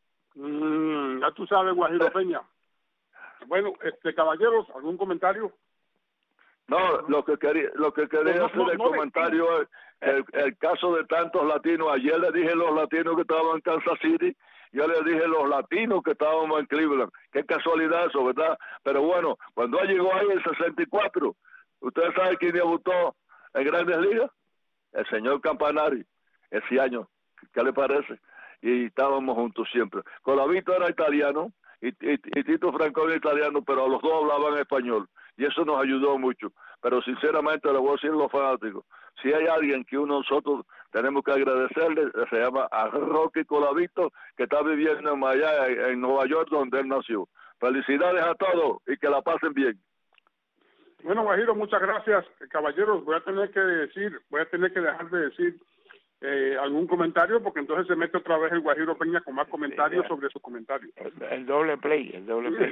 Mm, ya tú sabes, Guajiro Peña. Bueno, este caballeros, ¿algún comentario? No, lo que quería, lo que quería no, hacer no, el no, comentario es el, el caso de tantos latinos. Ayer le dije los latinos que estaban en Kansas City, yo le dije los latinos que estábamos en Cleveland. Qué casualidad eso, ¿verdad? Pero bueno, cuando él llegó ahí en el sesenta y cuatro, ¿ustedes saben quién debutó en Grandes Ligas? El señor Campanari, ese año. ¿Qué le parece? Y estábamos juntos siempre. Colavito era italiano y, y, y Tito Francona italiano, pero los dos hablaban español. Y eso nos ayudó mucho. Pero sinceramente le voy a decir a los fanáticos, si hay alguien que uno nosotros tenemos que agradecerle, se llama a Rocky Colavito, que está viviendo en Miami, en Nueva York, donde él nació. Felicidades a todos y que la pasen bien. Bueno, Guajiro, muchas gracias. Caballeros, voy a tener que decir, voy a tener que dejar de decir eh, algún comentario, porque entonces se mete otra vez el Guajiro Peña con más comentarios sí, sobre su comentario. El, el doble play, el doble play.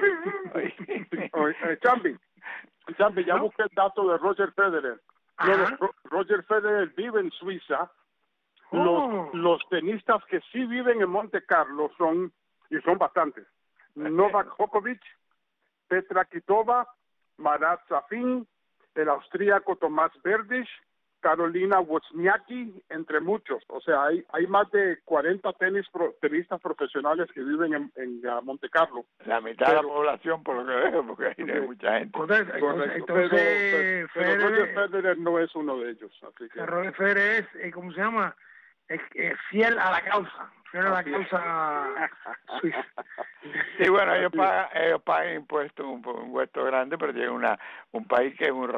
eh, Chambi, Chambi, ya ¿no? busqué el dato de Roger Federer. No, Roger Federer vive en Suiza. Oh. Los, los tenistas que sí viven en Monte Carlo son, y son bastantes, Novak Djokovic, Petra Kvitova, Marat Safin, el austríaco Tomás Berdych, Carolina Wozniacki, entre muchos. O sea, hay hay más de cuarenta tenis pro, tenistas profesionales que viven en, en uh, Monte Carlo. La mitad pero, de la población, por lo que veo, porque hay okay. mucha gente. Correcto. Entonces, pero, pero, pero Roger Federer no es uno de ellos. Así que... Roger Federer es, ¿cómo se llama? Es, es fiel a la causa. Fiel a la causa suiza. Sí, bueno, ellos pagan, ellos pagan impuestos, un impuesto grande, pero tienen una un país que es un reloj.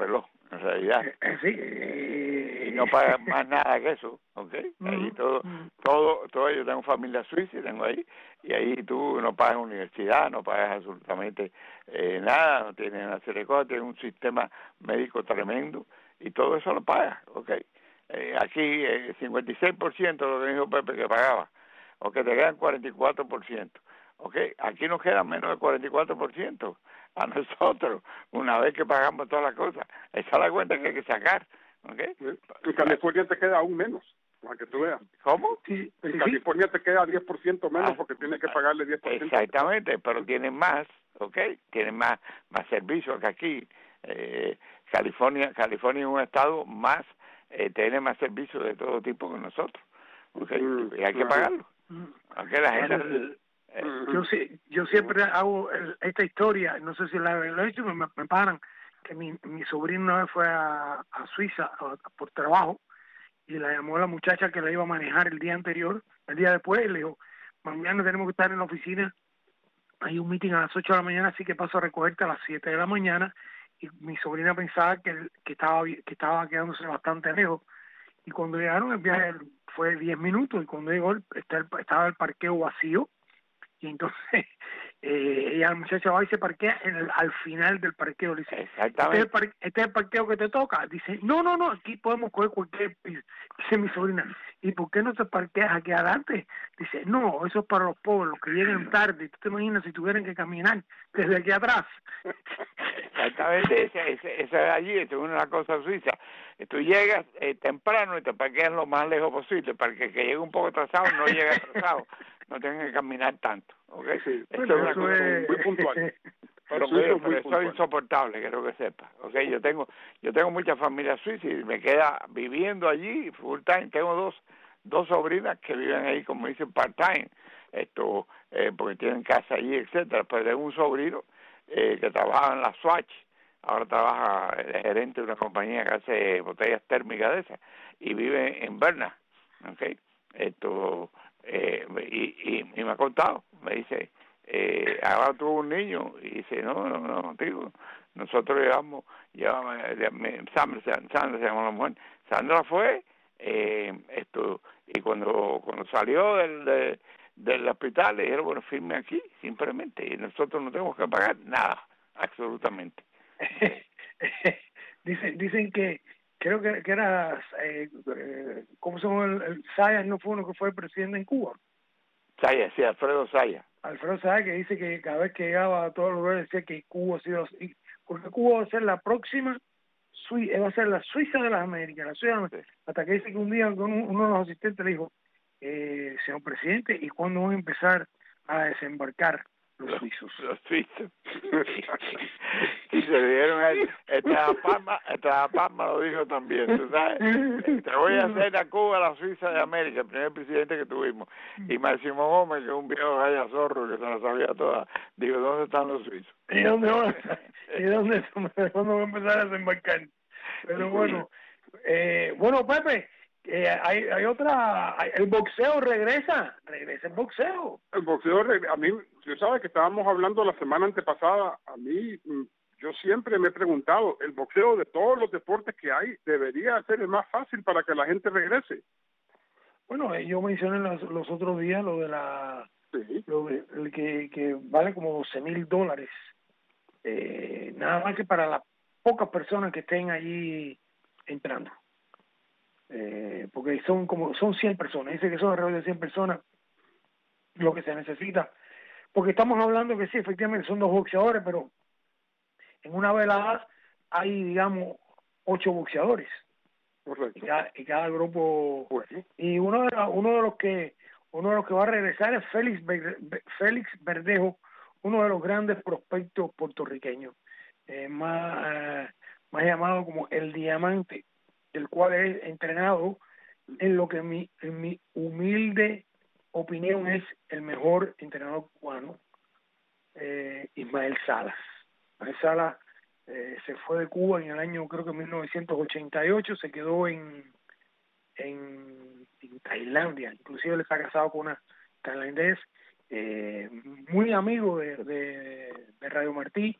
en realidad. Sí. Eh, y no pagan más nada que eso, ¿ok? Ahí todo, todo, todo, yo tengo familia suiza y tengo ahí, y ahí tú no pagas universidad, no pagas absolutamente eh, nada, no tienes una serie de cosas, tienes un sistema médico tremendo, y todo eso lo pagas, ¿ok? Eh, aquí eh, cincuenta y seis por ciento de lo que dijo Pepe que pagaba, o que te quedan cuarenta y cuatro por ciento, ¿ok? Aquí nos queda menos del cuarenta y cuatro por ciento a nosotros, una vez que pagamos todas las cosas. Esa es la cuenta que hay que sacar, ¿ok? En California te queda aún menos, para que tú veas. ¿Cómo? Sí, en sí. California te queda diez por ciento menos ah, porque tienes que pagarle diez por ciento. Exactamente, pero tienen más, ¿ok? Tienen más, más servicios que aquí. Eh, California, California es un estado más, eh, tiene más servicios de todo tipo que nosotros, ¿ok? Mm, y hay que pagarlo. Aunque la gente... Bueno, Eh, yo yo siempre hago esta historia, no sé si la he hecho, me, me paran, que mi, mi sobrino una vez fue a, a Suiza a, a, por trabajo, y la llamó la muchacha que la iba a manejar el día anterior, el día después, y le dijo, mañana tenemos que estar en la oficina, hay un meeting a las ocho de la mañana, así que paso a recogerte a las siete de la mañana, y mi sobrina pensaba que, que, estaba, que estaba quedándose bastante lejos, y cuando llegaron el viaje fue diez minutos, y cuando llegó estaba el parqueo vacío, y entonces eh, ella, la muchacha va y se parquea en el, al final del parqueo. Le dice, ¿Este es, el par, ¿este es el parqueo que te toca? Dice, no, no, no, aquí podemos coger cualquier... Dice mi sobrina, ¿y por qué no te parqueas aquí adelante? Dice, no, eso es para los pobres, los que llegan tarde. ¿Tú te imaginas si tuvieran que caminar desde aquí atrás? Exactamente, esa ese, ese de allí, es una cosa suiza. Tú llegas eh, temprano y te parqueas lo más lejos posible para que el que llegue un poco atrasado no llegue atrasado. No tengan que caminar tanto, ¿ok? Sí, eso es una cosa es... muy puntual. Pero, eso, pero, pero eso es insoportable, quiero que sepa, ¿ok? Yo tengo yo tengo mucha familia suiza y me queda viviendo allí full time. Tengo dos dos sobrinas que viven ahí, como dicen, part time, esto, eh, porque tienen casa allí, etcétera. Pero tengo un sobrino eh, que trabaja en la Swatch, ahora trabaja de gerente de una compañía que hace botellas térmicas de esas, y vive en Berna, ¿ok? Esto... Eh, y, y, y me ha contado, me dice, eh, ahora tuvo un niño, y dice, no, no, no, digo, nosotros llevamos, llevamos, Sandra, Sandra se llama la mujer, Sandra fue, eh, esto, y cuando cuando salió del, de, del hospital, le dijeron, bueno, firme aquí, simplemente, y nosotros no tenemos que pagar nada, absolutamente. dicen, dicen que creo que, que era, eh, eh, ¿cómo se llama? El, el Sayas no fue uno que fue presidente en Cuba. Sayas, sí, Alfredo Sayas. Alfredo Sayas, que dice que cada vez que llegaba a todos los lugares decía que Cuba ha sido, porque Cuba va a ser la próxima, va a ser la Suiza de las Américas, la Suiza de las Américas. Hasta que dice que un día uno, uno de los asistentes le dijo, eh, señor presidente, ¿y cuándo van a empezar a desembarcar los suizos? Los suizos. Y se dieron el, esta Palma, esta Palma lo dijo también, ¿tú sabes? Te voy a hacer a Cuba la Suiza de América, el primer presidente que tuvimos. Y Máximo Gómez, que es un viejo galla zorro que se la sabía toda, dijo, ¿dónde están los suizos? ¿Y dónde van a, ¿y dónde, dónde van a empezar a desembarcar? Pero bueno, eh, bueno, Pepe, Eh, hay, hay otra, hay, el boxeo regresa, regresa el boxeo. El boxeo, a mí, tú sabes que estábamos hablando la semana antepasada, a mí, yo siempre me he preguntado, el boxeo de todos los deportes que hay debería ser el más fácil para que la gente regrese. Bueno, yo mencioné los, los otros días lo de la, sí. lo de, el que, que vale como doce mil dólares, eh, nada más que para las pocas personas que estén allí entrando. Eh, porque son como son cien personas, dice que son alrededor de cien personas lo que se necesita, porque estamos hablando que sí, efectivamente son dos boxeadores, pero en una velada hay, digamos, ocho boxeadores. Correcto. Y cada, y cada grupo, pues, ¿sí? Y uno de, la, uno de los que uno de los que va a regresar es Félix Félix Verdejo, uno de los grandes prospectos puertorriqueños, eh, más eh, más llamado como el Diamante, el cual es entrenado en lo que mi, en mi humilde opinión es el mejor entrenador cubano, eh, Ismael Salas. Ismael Salas eh, se fue de Cuba en el año, creo que mil novecientos ochenta y ocho, se quedó en, en, en Tailandia, inclusive él está casado con una tailandés, eh, muy amigo de, de, de Radio Martí,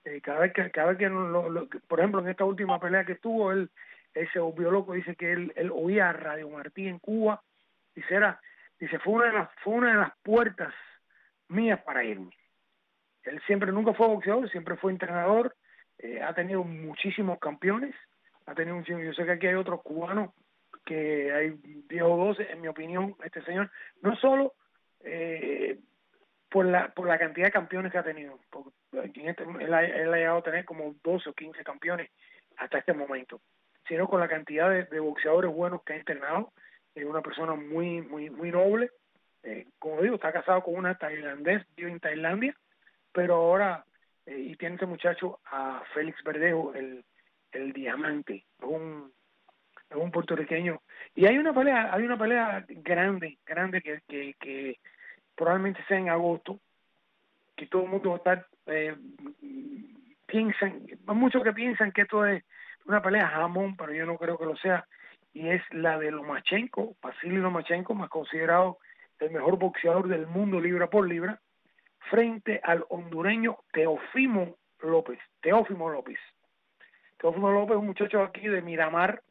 Eh, cada vez que, cada vez que, lo, lo, por ejemplo, en esta última pelea que tuvo, él, él se volvió loco, dice que él, él oía a Radio Martí en Cuba, dice, era, dice, fue una de las, fue una de las puertas mías para irme. Él siempre, nunca fue boxeador, siempre fue entrenador, eh, ha tenido muchísimos campeones, ha tenido un, yo sé que aquí hay otros cubanos, que hay diez o doce, en mi opinión, este señor, no solo eh, por la por la cantidad de campeones que ha tenido, porque en este, él, ha, él ha llegado a tener como doce o quince campeones hasta este momento, sino con la cantidad de, de boxeadores buenos que ha entrenado. Es una persona muy muy muy noble, eh, como digo, está casado con una tailandés, vive en Tailandia, pero ahora, eh, y tiene este muchacho a Félix Verdejo, el, el diamante, un es un puertorriqueño, y hay una pelea, hay una pelea grande, grande que, que, que probablemente sea en agosto, que todo el mundo va a estar, eh, piensan, hay muchos que piensan que esto es una pelea jamón, pero yo no creo que lo sea, y es la de Lomachenko, Vasily Lomachenko, más considerado el mejor boxeador del mundo libra por libra, frente al hondureño Teófimo López, Teófimo López. Teófimo López es un muchacho aquí de Miramar,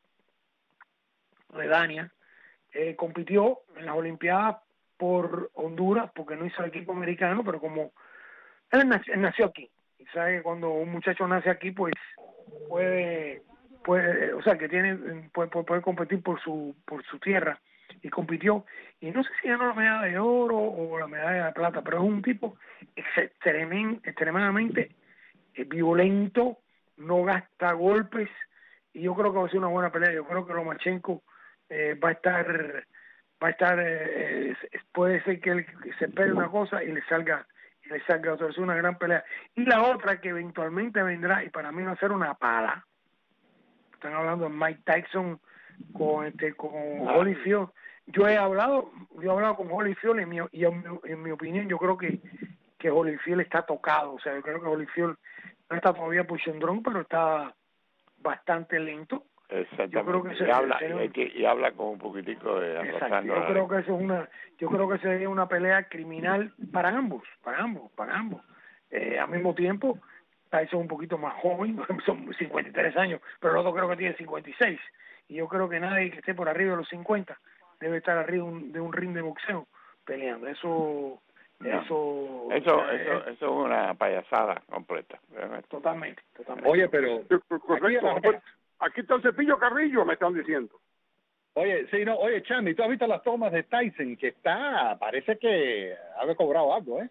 de Dania, eh, compitió en las Olimpiadas por Honduras, porque no hizo el equipo americano, pero como él nació, él nació aquí, y sabe que cuando un muchacho nace aquí, pues puede, puede o sea, que tiene, puede, puede competir por su, por su tierra, y compitió, y no sé si ganó la medalla de oro o la medalla de plata, pero es un tipo extremadamente violento, no gasta golpes, y yo creo que va a ser una buena pelea. Yo creo que Lomachenko eh, va a estar, va a estar, eh, puede ser que él se espere una cosa y le salga, y le salga otra. Es una gran pelea. Y la otra que eventualmente vendrá, y para mí va a ser una pala. Están hablando de Mike Tyson con este, con Holyfield. Yo he hablado, yo he hablado con Holyfield y, en mi, y en, mi, en mi opinión yo creo que que Holyfield está tocado. O sea, yo creo que Holyfield no está todavía puchondrón, pero está bastante lento. Exactamente. Yo creo que se, y, habla, se, y, y habla con un poquitico de exacto. Yo creo que eso es una, yo creo que sería una pelea criminal para ambos, para ambos, para ambos. Eh, al mismo tiempo, Tyson es un poquito más joven, son cincuenta y tres años, pero el otro creo que tiene cincuenta y seis. Y yo creo que nadie que esté por arriba de los cincuenta debe estar arriba de un, de un ring de boxeo peleando. Eso, no. eso, eso, eh, eso, eso es una payasada completa. Realmente. Totalmente, totalmente. Oye, pero correcto. Aquí, aquí está el Cepillo Carrillo, me están diciendo. Oye, sí, no, oye, Chandy, ¿tú has visto las tomas de Tyson? Que está, parece que ha cobrado algo, ¿eh?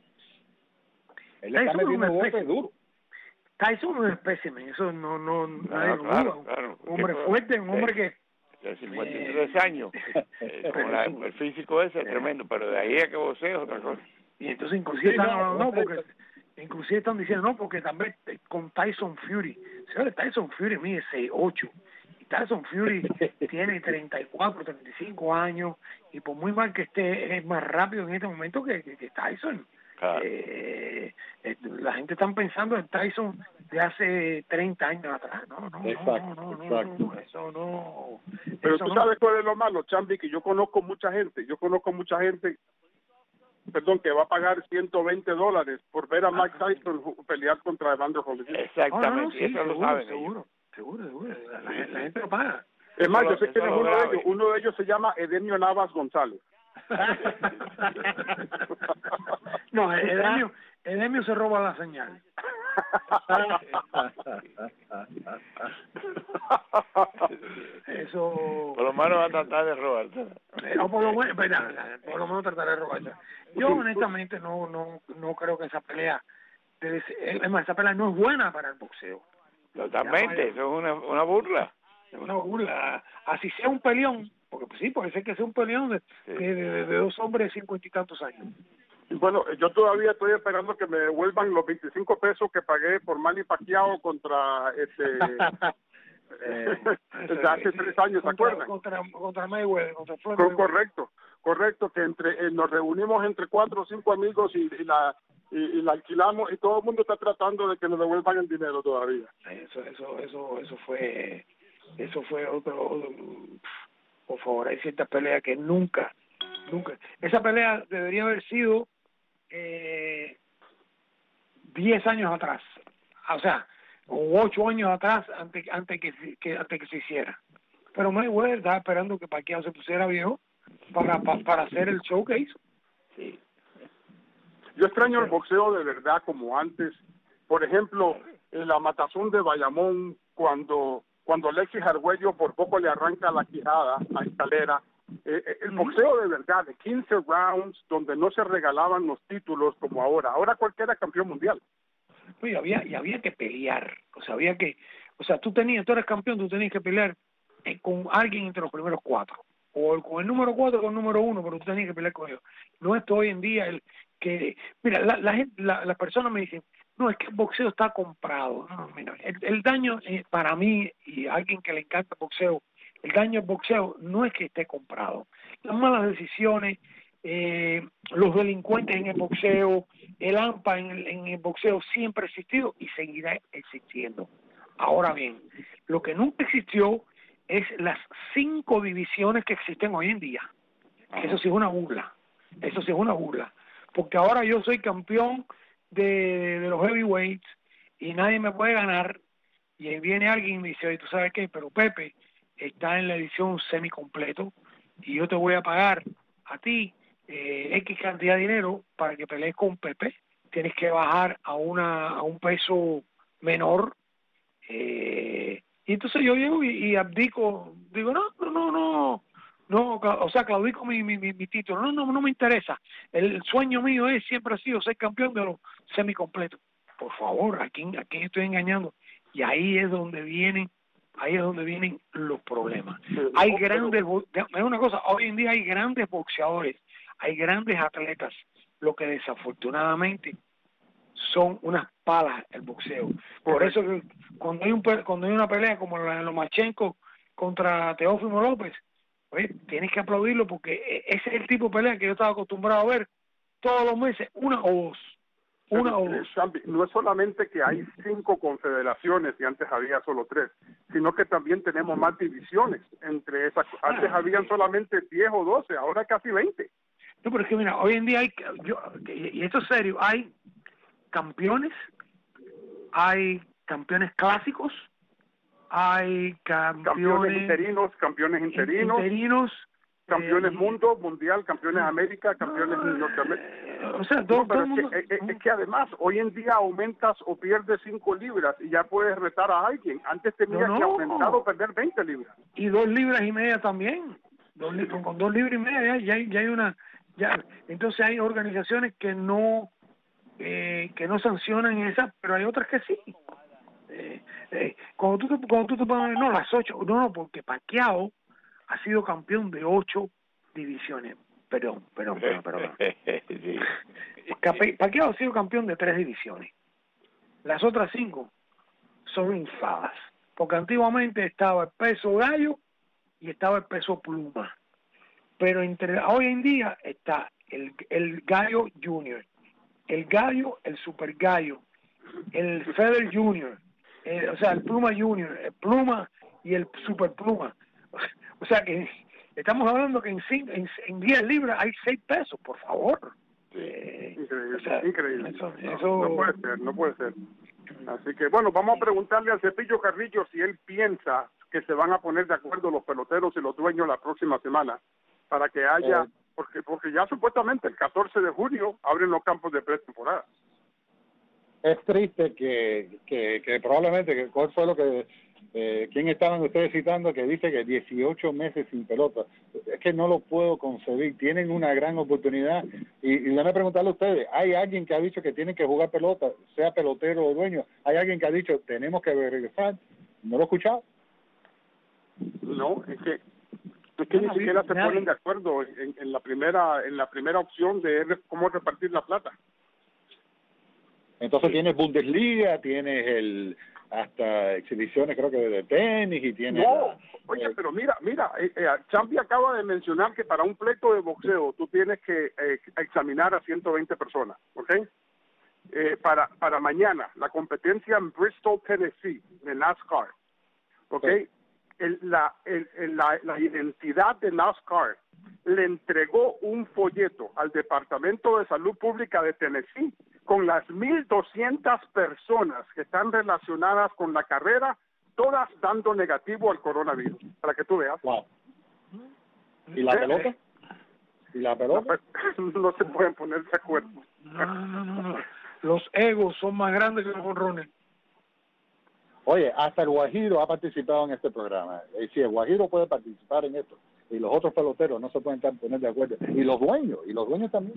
Él le está metiendo golpes duros. Tyson es un espécimen, eso no, no, nadie claro, lo claro, duda. claro. Un hombre que, fuerte, un hombre que... De cincuenta y tres eh, años, eh, con la, el físico ese es eh, tremendo, pero de ahí a que vocee es otra cosa. Y entonces inclusive sí, están no, hablando, no, porque inclusive están diciendo, no, porque también con Tyson Fury, señores, Tyson Fury mide seis ocho, y Tyson Fury tiene treinta y cuatro, treinta y cinco años, y por muy mal que esté, es más rápido en este momento que, que, que Tyson. Claro. Eh, eh, la gente está pensando en Tyson de hace treinta años atrás. No, no, exacto, no, no, exacto. no, no, eso no. Pero eso tú no. sabes cuál es lo malo, Chambi, que yo conozco mucha gente, yo conozco mucha gente, perdón, que va a pagar ciento veinte dólares por ver a Mike Tyson pelear contra Evander Holyfield. Exactamente, oh, no, no, sí, eso seguro, lo saben seguro, seguro, seguro, la, la, la gente lo paga. Es más, eso yo sé lo, que es uno grave. de ellos, uno de ellos se llama Edenio Navas González. No, Edemio, Edemio se roba la señal. Eso. Por lo menos va a tratar de robar. No, por lo menos, por lo menos tratar de robar. Yo honestamente no, no, no creo que esa pelea debe ser, es más, esa pelea no es buena para el boxeo. Totalmente, eso es una, una burla. Es una burla. Así sea un peleón, porque pues sí, puede ser que sea un peleón de, sí. de, de, de dos hombres de cincuenta y tantos años. Y bueno, yo todavía estoy esperando que me devuelvan los veinticinco pesos que pagué por Manny Pacquiao contra este eh, desde hace tres años, ¿se acuerdan? Contra, contra Mayweather, contra Floyd Mayweather. Correcto, correcto, que entre eh, nos reunimos entre cuatro o cinco amigos y, y la y, y la alquilamos y todo el mundo está tratando de que nos devuelvan el dinero todavía. Eso, eso, eso, eso fue, eso fue otro, otro por favor, hay ciertas peleas que nunca, nunca, esa pelea debería haber sido eh, diez años atrás, o sea, ocho años atrás antes, antes, que, que, antes que se hiciera. Pero Mayweather estaba esperando que Pacquiao se pusiera viejo para, para, para hacer el show que hizo. Sí. Yo extraño el boxeo de verdad como antes. Por ejemplo, en la matazón de Bayamón, cuando cuando Alexis Argüello por poco le arranca la quijada a Escalera. Eh, el boxeo de verdad, de quince rounds, donde no se regalaban los títulos como ahora. Ahora cualquiera es campeón mundial. Pues había, y había que pelear. O sea, había que, o sea, tú tenías, tú eres campeón, tú tenías que pelear eh, con alguien entre los primeros cuatro. O con el número cuatro o con el número uno, pero tú tenías que pelear con ellos. No es hoy en día el que, mira, la, la gente, la, las personas me dicen, no, es que el boxeo está comprado. No, mira, el, el daño eh, para mí y a alguien que le encanta el boxeo, el daño del boxeo no es que esté comprado. Las malas decisiones, eh, los delincuentes en el boxeo, el AMPA en el, en el boxeo siempre ha existido y seguirá existiendo. Ahora bien, lo que nunca existió es las cinco divisiones que existen hoy en día. Eso sí es una burla. Eso sí es una burla. Porque ahora yo soy campeón de, de los heavyweights y nadie me puede ganar. Y ahí viene alguien y me dice, oye, ¿tú sabes qué? Pero Pepe está en la edición semi-completo y yo te voy a pagar a ti eh, X cantidad de dinero para que pelees con Pepe. Tienes que bajar a una a un peso menor. Eh, y entonces yo llego y, y abdico, digo, no, no, no, no, no, o sea, claudico mi, mi, mi, mi título. No, no, no me interesa. El sueño mío es, siempre ha sido ser campeón de los semi-completos. Por favor, ¿a quién, a quién estoy engañando? Y ahí es donde vienen Ahí es donde vienen los problemas. Hay grandes, es una cosa, hoy en día hay grandes boxeadores, hay grandes atletas, lo que desafortunadamente son unas palas el boxeo. Por eso que cuando hay un cuando hay una pelea como la de Lomachenko contra Teófimo López, pues tienes que aplaudirlo porque ese es el tipo de pelea que yo estaba acostumbrado a ver todos los meses, una o dos. Una o dos. No es solamente que hay cinco confederaciones y antes había solo tres, sino que también tenemos más divisiones entre esas. Antes habían solamente diez o doce, ahora casi veinte. No, pero es que mira, hoy en día hay, yo, y esto es serio, hay campeones, hay campeones clásicos, hay campeones, campeones interinos, campeones interinos, interinos campeones eh, mundo, mundial, campeones América, campeones no, Norteamérica. O sea, todo, no, pero todo es, mundo... que, es, es que además, hoy en día aumentas o pierdes cinco libras y ya puedes retar a alguien. Antes tenías no, no. que aumentar o perder veinte libras. Y dos libras y media también. Dos, con dos libras y media ya, ya, ya hay una... ya Entonces hay organizaciones que no eh, que no sancionan esas, pero hay otras que sí. Eh, eh, cuando tú te, cuando tú te pones, no, las ocho, no, no, porque Pacquiao ha sido campeón de ocho divisiones. Perdón, perdón, perdón, perdón. Sí. Pacquiao ha sido campeón de tres divisiones. Las otras cinco son infladas. Porque antiguamente estaba el peso gallo y estaba el peso pluma. Pero entre hoy en día está el, el gallo junior, el gallo, el super gallo, el feather junior, el, o sea, el pluma junior, el pluma y el super pluma. O sea que estamos hablando que en cinco, en, en diez libras hay seis pesos, por favor. Eh, increíble, o sea, increíble. Eso, no, eso... no puede ser, no puede ser. Así que bueno, vamos a preguntarle al Cepillo Carrillo si él piensa que se van a poner de acuerdo los peloteros y los dueños la próxima semana para que haya, eh, porque porque ya supuestamente el catorce de junio abren los campos de pretemporada. Es triste que, que, que probablemente, que ¿cuál fue lo que, eh, quién estaban ustedes citando que dice que dieciocho meses sin pelota? Es que no lo puedo concebir. Tienen una gran oportunidad y, y déjame preguntarle a ustedes, ¿hay alguien que ha dicho que tienen que jugar pelota, sea pelotero o dueño? ¿Hay alguien que ha dicho tenemos que regresar? ¿No lo he escuchado? No, es que es que ni siquiera se ponen de acuerdo en, en la primera en la primera opción de cómo repartir la plata. Entonces tienes Bundesliga, tienes el hasta exhibiciones creo que de tenis y tienes... No, la, oye, eh, pero mira, mira, eh, eh, Champi acaba de mencionar que para un pleito de boxeo tú tienes que eh, examinar a ciento veinte personas, ¿ok? Eh, para para mañana, la competencia en Bristol, Tennessee, de NASCAR, ¿ok? Sí. El, la, el, el, la, la identidad de NASCAR le entregó un folleto al Departamento de Salud Pública de Tennessee con las mil doscientas personas que están relacionadas con la carrera, todas dando negativo al coronavirus, para que tú veas. Wow. ¿Y la pelota? ¿Y la pelota? No se pueden poner de acuerdo. No, no, no, no. Los egos son más grandes que los jonrones. Oye, hasta el Guajiro ha participado en este programa. Y si el Guajiro puede participar en esto, y los otros peloteros no se pueden poner de acuerdo, y los dueños, y los dueños también.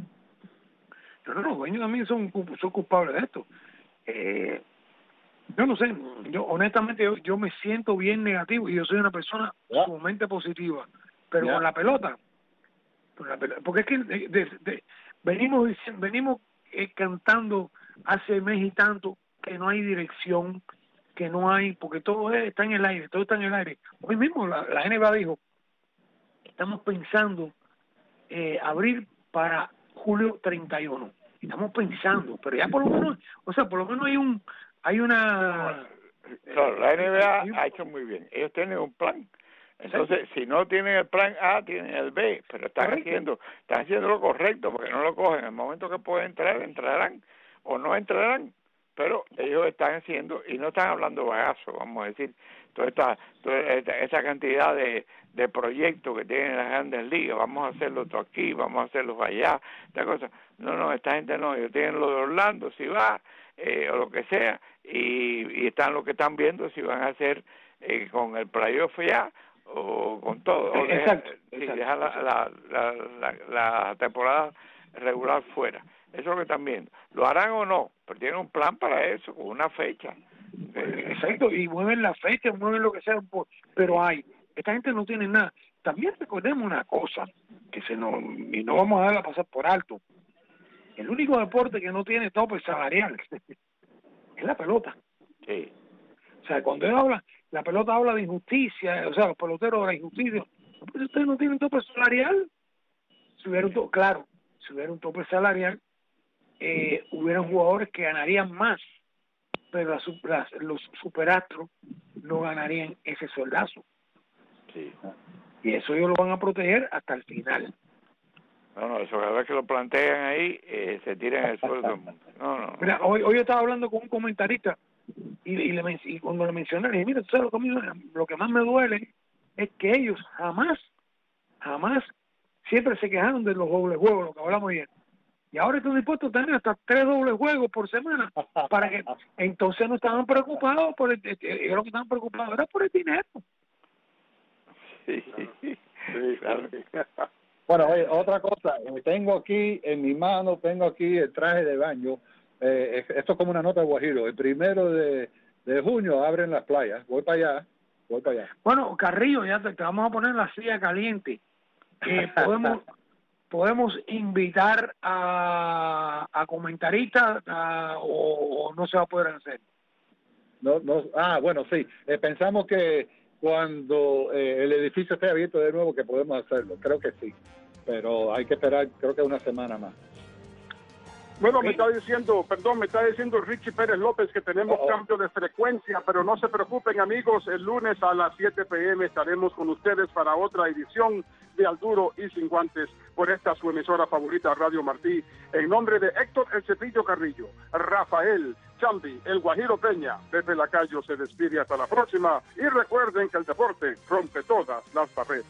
No, no, los dueños también son, son culpables de esto. Eh, yo no sé, yo honestamente yo, yo me siento bien negativo y yo soy una persona yeah. sumamente positiva, pero yeah. con la pelota, con la pelota, porque es que de, de, de, venimos diciendo, venimos eh, cantando hace mes y tanto que no hay dirección, que no hay, porque todo está en el aire, todo está en el aire. Hoy mismo la, la N B A dijo, estamos pensando eh, abrir para julio treinta y uno. Estamos pensando, pero ya por lo menos, o sea, por lo menos hay un, hay una... No, la N B A ha hecho muy bien. Ellos tienen un plan. Entonces, si no tienen el plan A, tienen el B, pero están correcto. haciendo, están haciendo lo correcto, porque no lo cogen. En el momento que pueden entrar, entrarán o no entrarán. Pero ellos están haciendo, y no están hablando bagazo, vamos a decir, toda esta, toda esta, esta cantidad de, de proyectos que tienen las grandes ligas, vamos a hacerlo todo aquí, vamos a hacerlo allá, esta cosa. No, no, esta gente no, ellos tienen lo de Orlando, si va, eh, o lo que sea, y, y están lo que están viendo si van a hacer eh, con el playoff ya, o con todo, o dejar, si dejar la, la, la, la, la temporada regular fuera. Eso es lo que están viendo. ¿Lo harán o no? Pero tienen un plan para eso, con una fecha. Exacto, y mueven la fecha, mueven lo que sea, pero hay. Esta gente no tiene nada. También recordemos una cosa, que se nos, y no vamos a darla pasar por alto. El único deporte que no tiene tope salarial es la pelota. Sí. O sea, cuando él habla, la pelota habla de injusticia, o sea, los peloteros de la injusticia. Pero ustedes no tienen tope salarial. Si hubiera un tope, claro, si hubiera un tope salarial, Eh, hubieran jugadores que ganarían más, pero las, las, los superastros no ganarían ese sueldazo. Sí. Y eso ellos lo van a proteger hasta el final. No, no, eso cada vez que lo plantean ahí, eh, se tiran el sueldo. No, no. Mira, hoy, hoy yo estaba hablando con un comentarista y, y, le, y cuando le mencioné, le dije, mira, tú sabes lo que, a mí, lo que más me duele es que ellos jamás, jamás, siempre se quejaron de los dobles juegos, lo que hablamos ayer. Y ahora están dispuestos a tener hasta tres dobles juegos por semana para que entonces no estaban preocupados por el, ellos lo que estaban preocupados era por el dinero. Sí, sí, claro. Bueno, oye, otra cosa, tengo aquí en mi mano, tengo aquí el traje de baño, eh, esto es como una nota de Guajiro, el primero de, de junio abren las playas, voy para allá, voy para allá. Bueno, Carrillo, ya te, te vamos a poner la silla caliente, eh, podemos... podemos invitar a, a comentaristas a, o, o no se va a poder hacer. No, no, ah, bueno, sí. Eh, pensamos que cuando eh, el edificio esté abierto de nuevo que podemos hacerlo. Creo que sí. Pero hay que esperar, creo que una semana más. Bueno, me está diciendo, perdón, me está diciendo Richie Pérez López que tenemos oh, oh. cambio de frecuencia, pero no se preocupen, amigos, el lunes a las siete p m estaremos con ustedes para otra edición de Al Duro y Sin Guantes por esta su emisora favorita, Radio Martí. En nombre de Héctor El Cepillo Carrillo, Rafael Chambi, El Guajiro Peña, Pepe Lacayo se despide hasta la próxima y recuerden que el deporte rompe todas las barreras.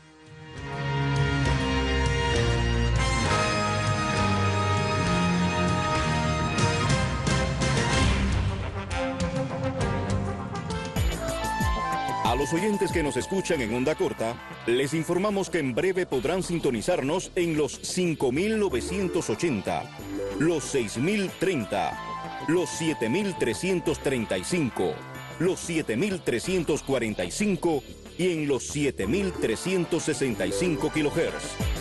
A los oyentes que nos escuchan en onda corta, les informamos que en breve podrán sintonizarnos en los cinco mil novecientos ochenta, los seis mil treinta, los siete mil trescientos treinta y cinco, los siete mil trescientos cuarenta y cinco y en los siete mil trescientos sesenta y cinco kilohertz.